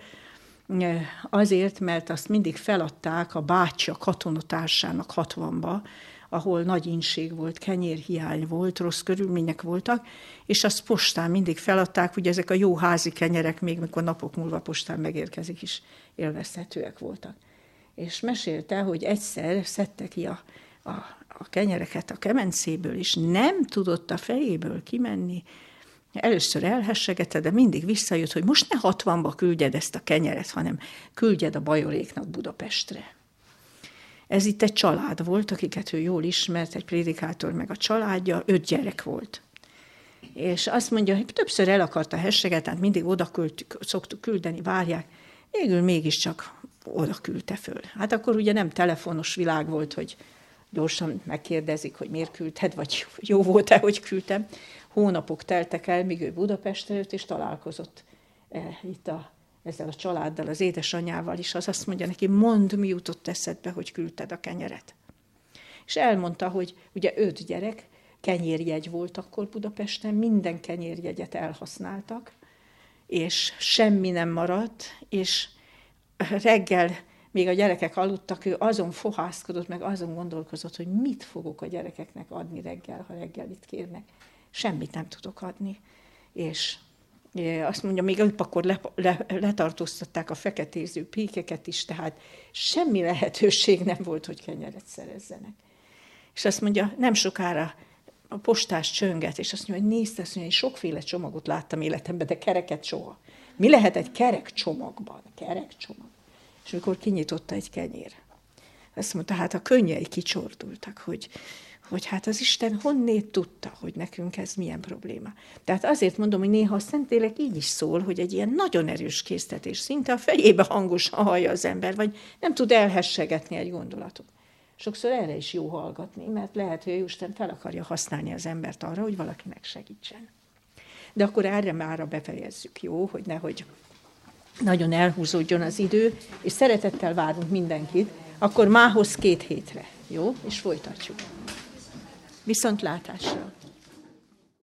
azért, mert azt mindig feladták a bátyja katonatársának hatvanba, ahol nagy inség volt, kenyérhiány volt, rossz körülmények voltak, és azt postán mindig feladták, ugye ezek a jó házi kenyerek, még mikor napok múlva postán megérkezik is, élvezhetőek voltak. És mesélte, hogy egyszer szedte ki a, a, a kenyereket a kemencéből, és nem tudott a fejéből kimenni. Először elhessegette, de mindig visszajött, hogy most ne hatvanba küldjed ezt a kenyeret, hanem küldjed a bajoréknak Budapestre. Ez itt egy család volt, akiket ő jól ismert, egy prédikátor meg a családja, öt gyerek volt. És azt mondja, hogy többször el akarta hesseget, tehát mindig oda küldtük, szoktuk küldeni, várják, végül mégiscsak oda küldte föl. Hát akkor ugye nem telefonos világ volt, hogy gyorsan megkérdezik, hogy miért küldted, vagy jó volt-e, hogy küldtem. Hónapok teltek el, míg ő Budapestre jött, és találkozott eh, itt a ezzel a családdal, az édesanyával is, az azt mondja neki, mondd, mi jutott eszedbe, hogy küldted a kenyeret. És elmondta, hogy ugye öt gyerek, kenyérjegy volt akkor Budapesten, minden kenyérjegyet elhasználtak, és semmi nem maradt, és reggel, még a gyerekek aludtak, ő azon fohászkodott, meg azon gondolkozott, hogy mit fogok a gyerekeknek adni reggel, ha reggelit kérnek. Semmit nem tudok adni. És azt mondja, még épp akkor le, le, letartóztatták a feketéző pékeket is, tehát semmi lehetőség nem volt, hogy kenyeret szerezzenek. És azt mondja, nem sokára a postás csönget, és azt mondja, hogy nézd, azt mondja, én sokféle csomagot láttam életemben, de kereket soha. Mi lehet egy kerek csomagban? Kerek csomag. És mikor kinyitotta egy kenyér, azt mondta, hát a könnyei kicsordultak, hogy hogy hát az Isten honnét tudta, hogy nekünk ez milyen probléma. Tehát azért mondom, hogy néha a Szentlélek így is szól, hogy egy ilyen nagyon erős késztetés, szinte a fejébe hangosan hallja az ember, vagy nem tud elhessegetni egy gondolatot. Sokszor erre is jó hallgatni, mert lehet, hogy Isten fel akarja használni az embert arra, hogy valakinek segítsen. De akkor erre mára befejezzük, jó, hogy nehogy nagyon elhúzódjon az idő, és szeretettel várunk mindenkit, akkor mához két hétre, jó, és folytatjuk. Viszontlátásra!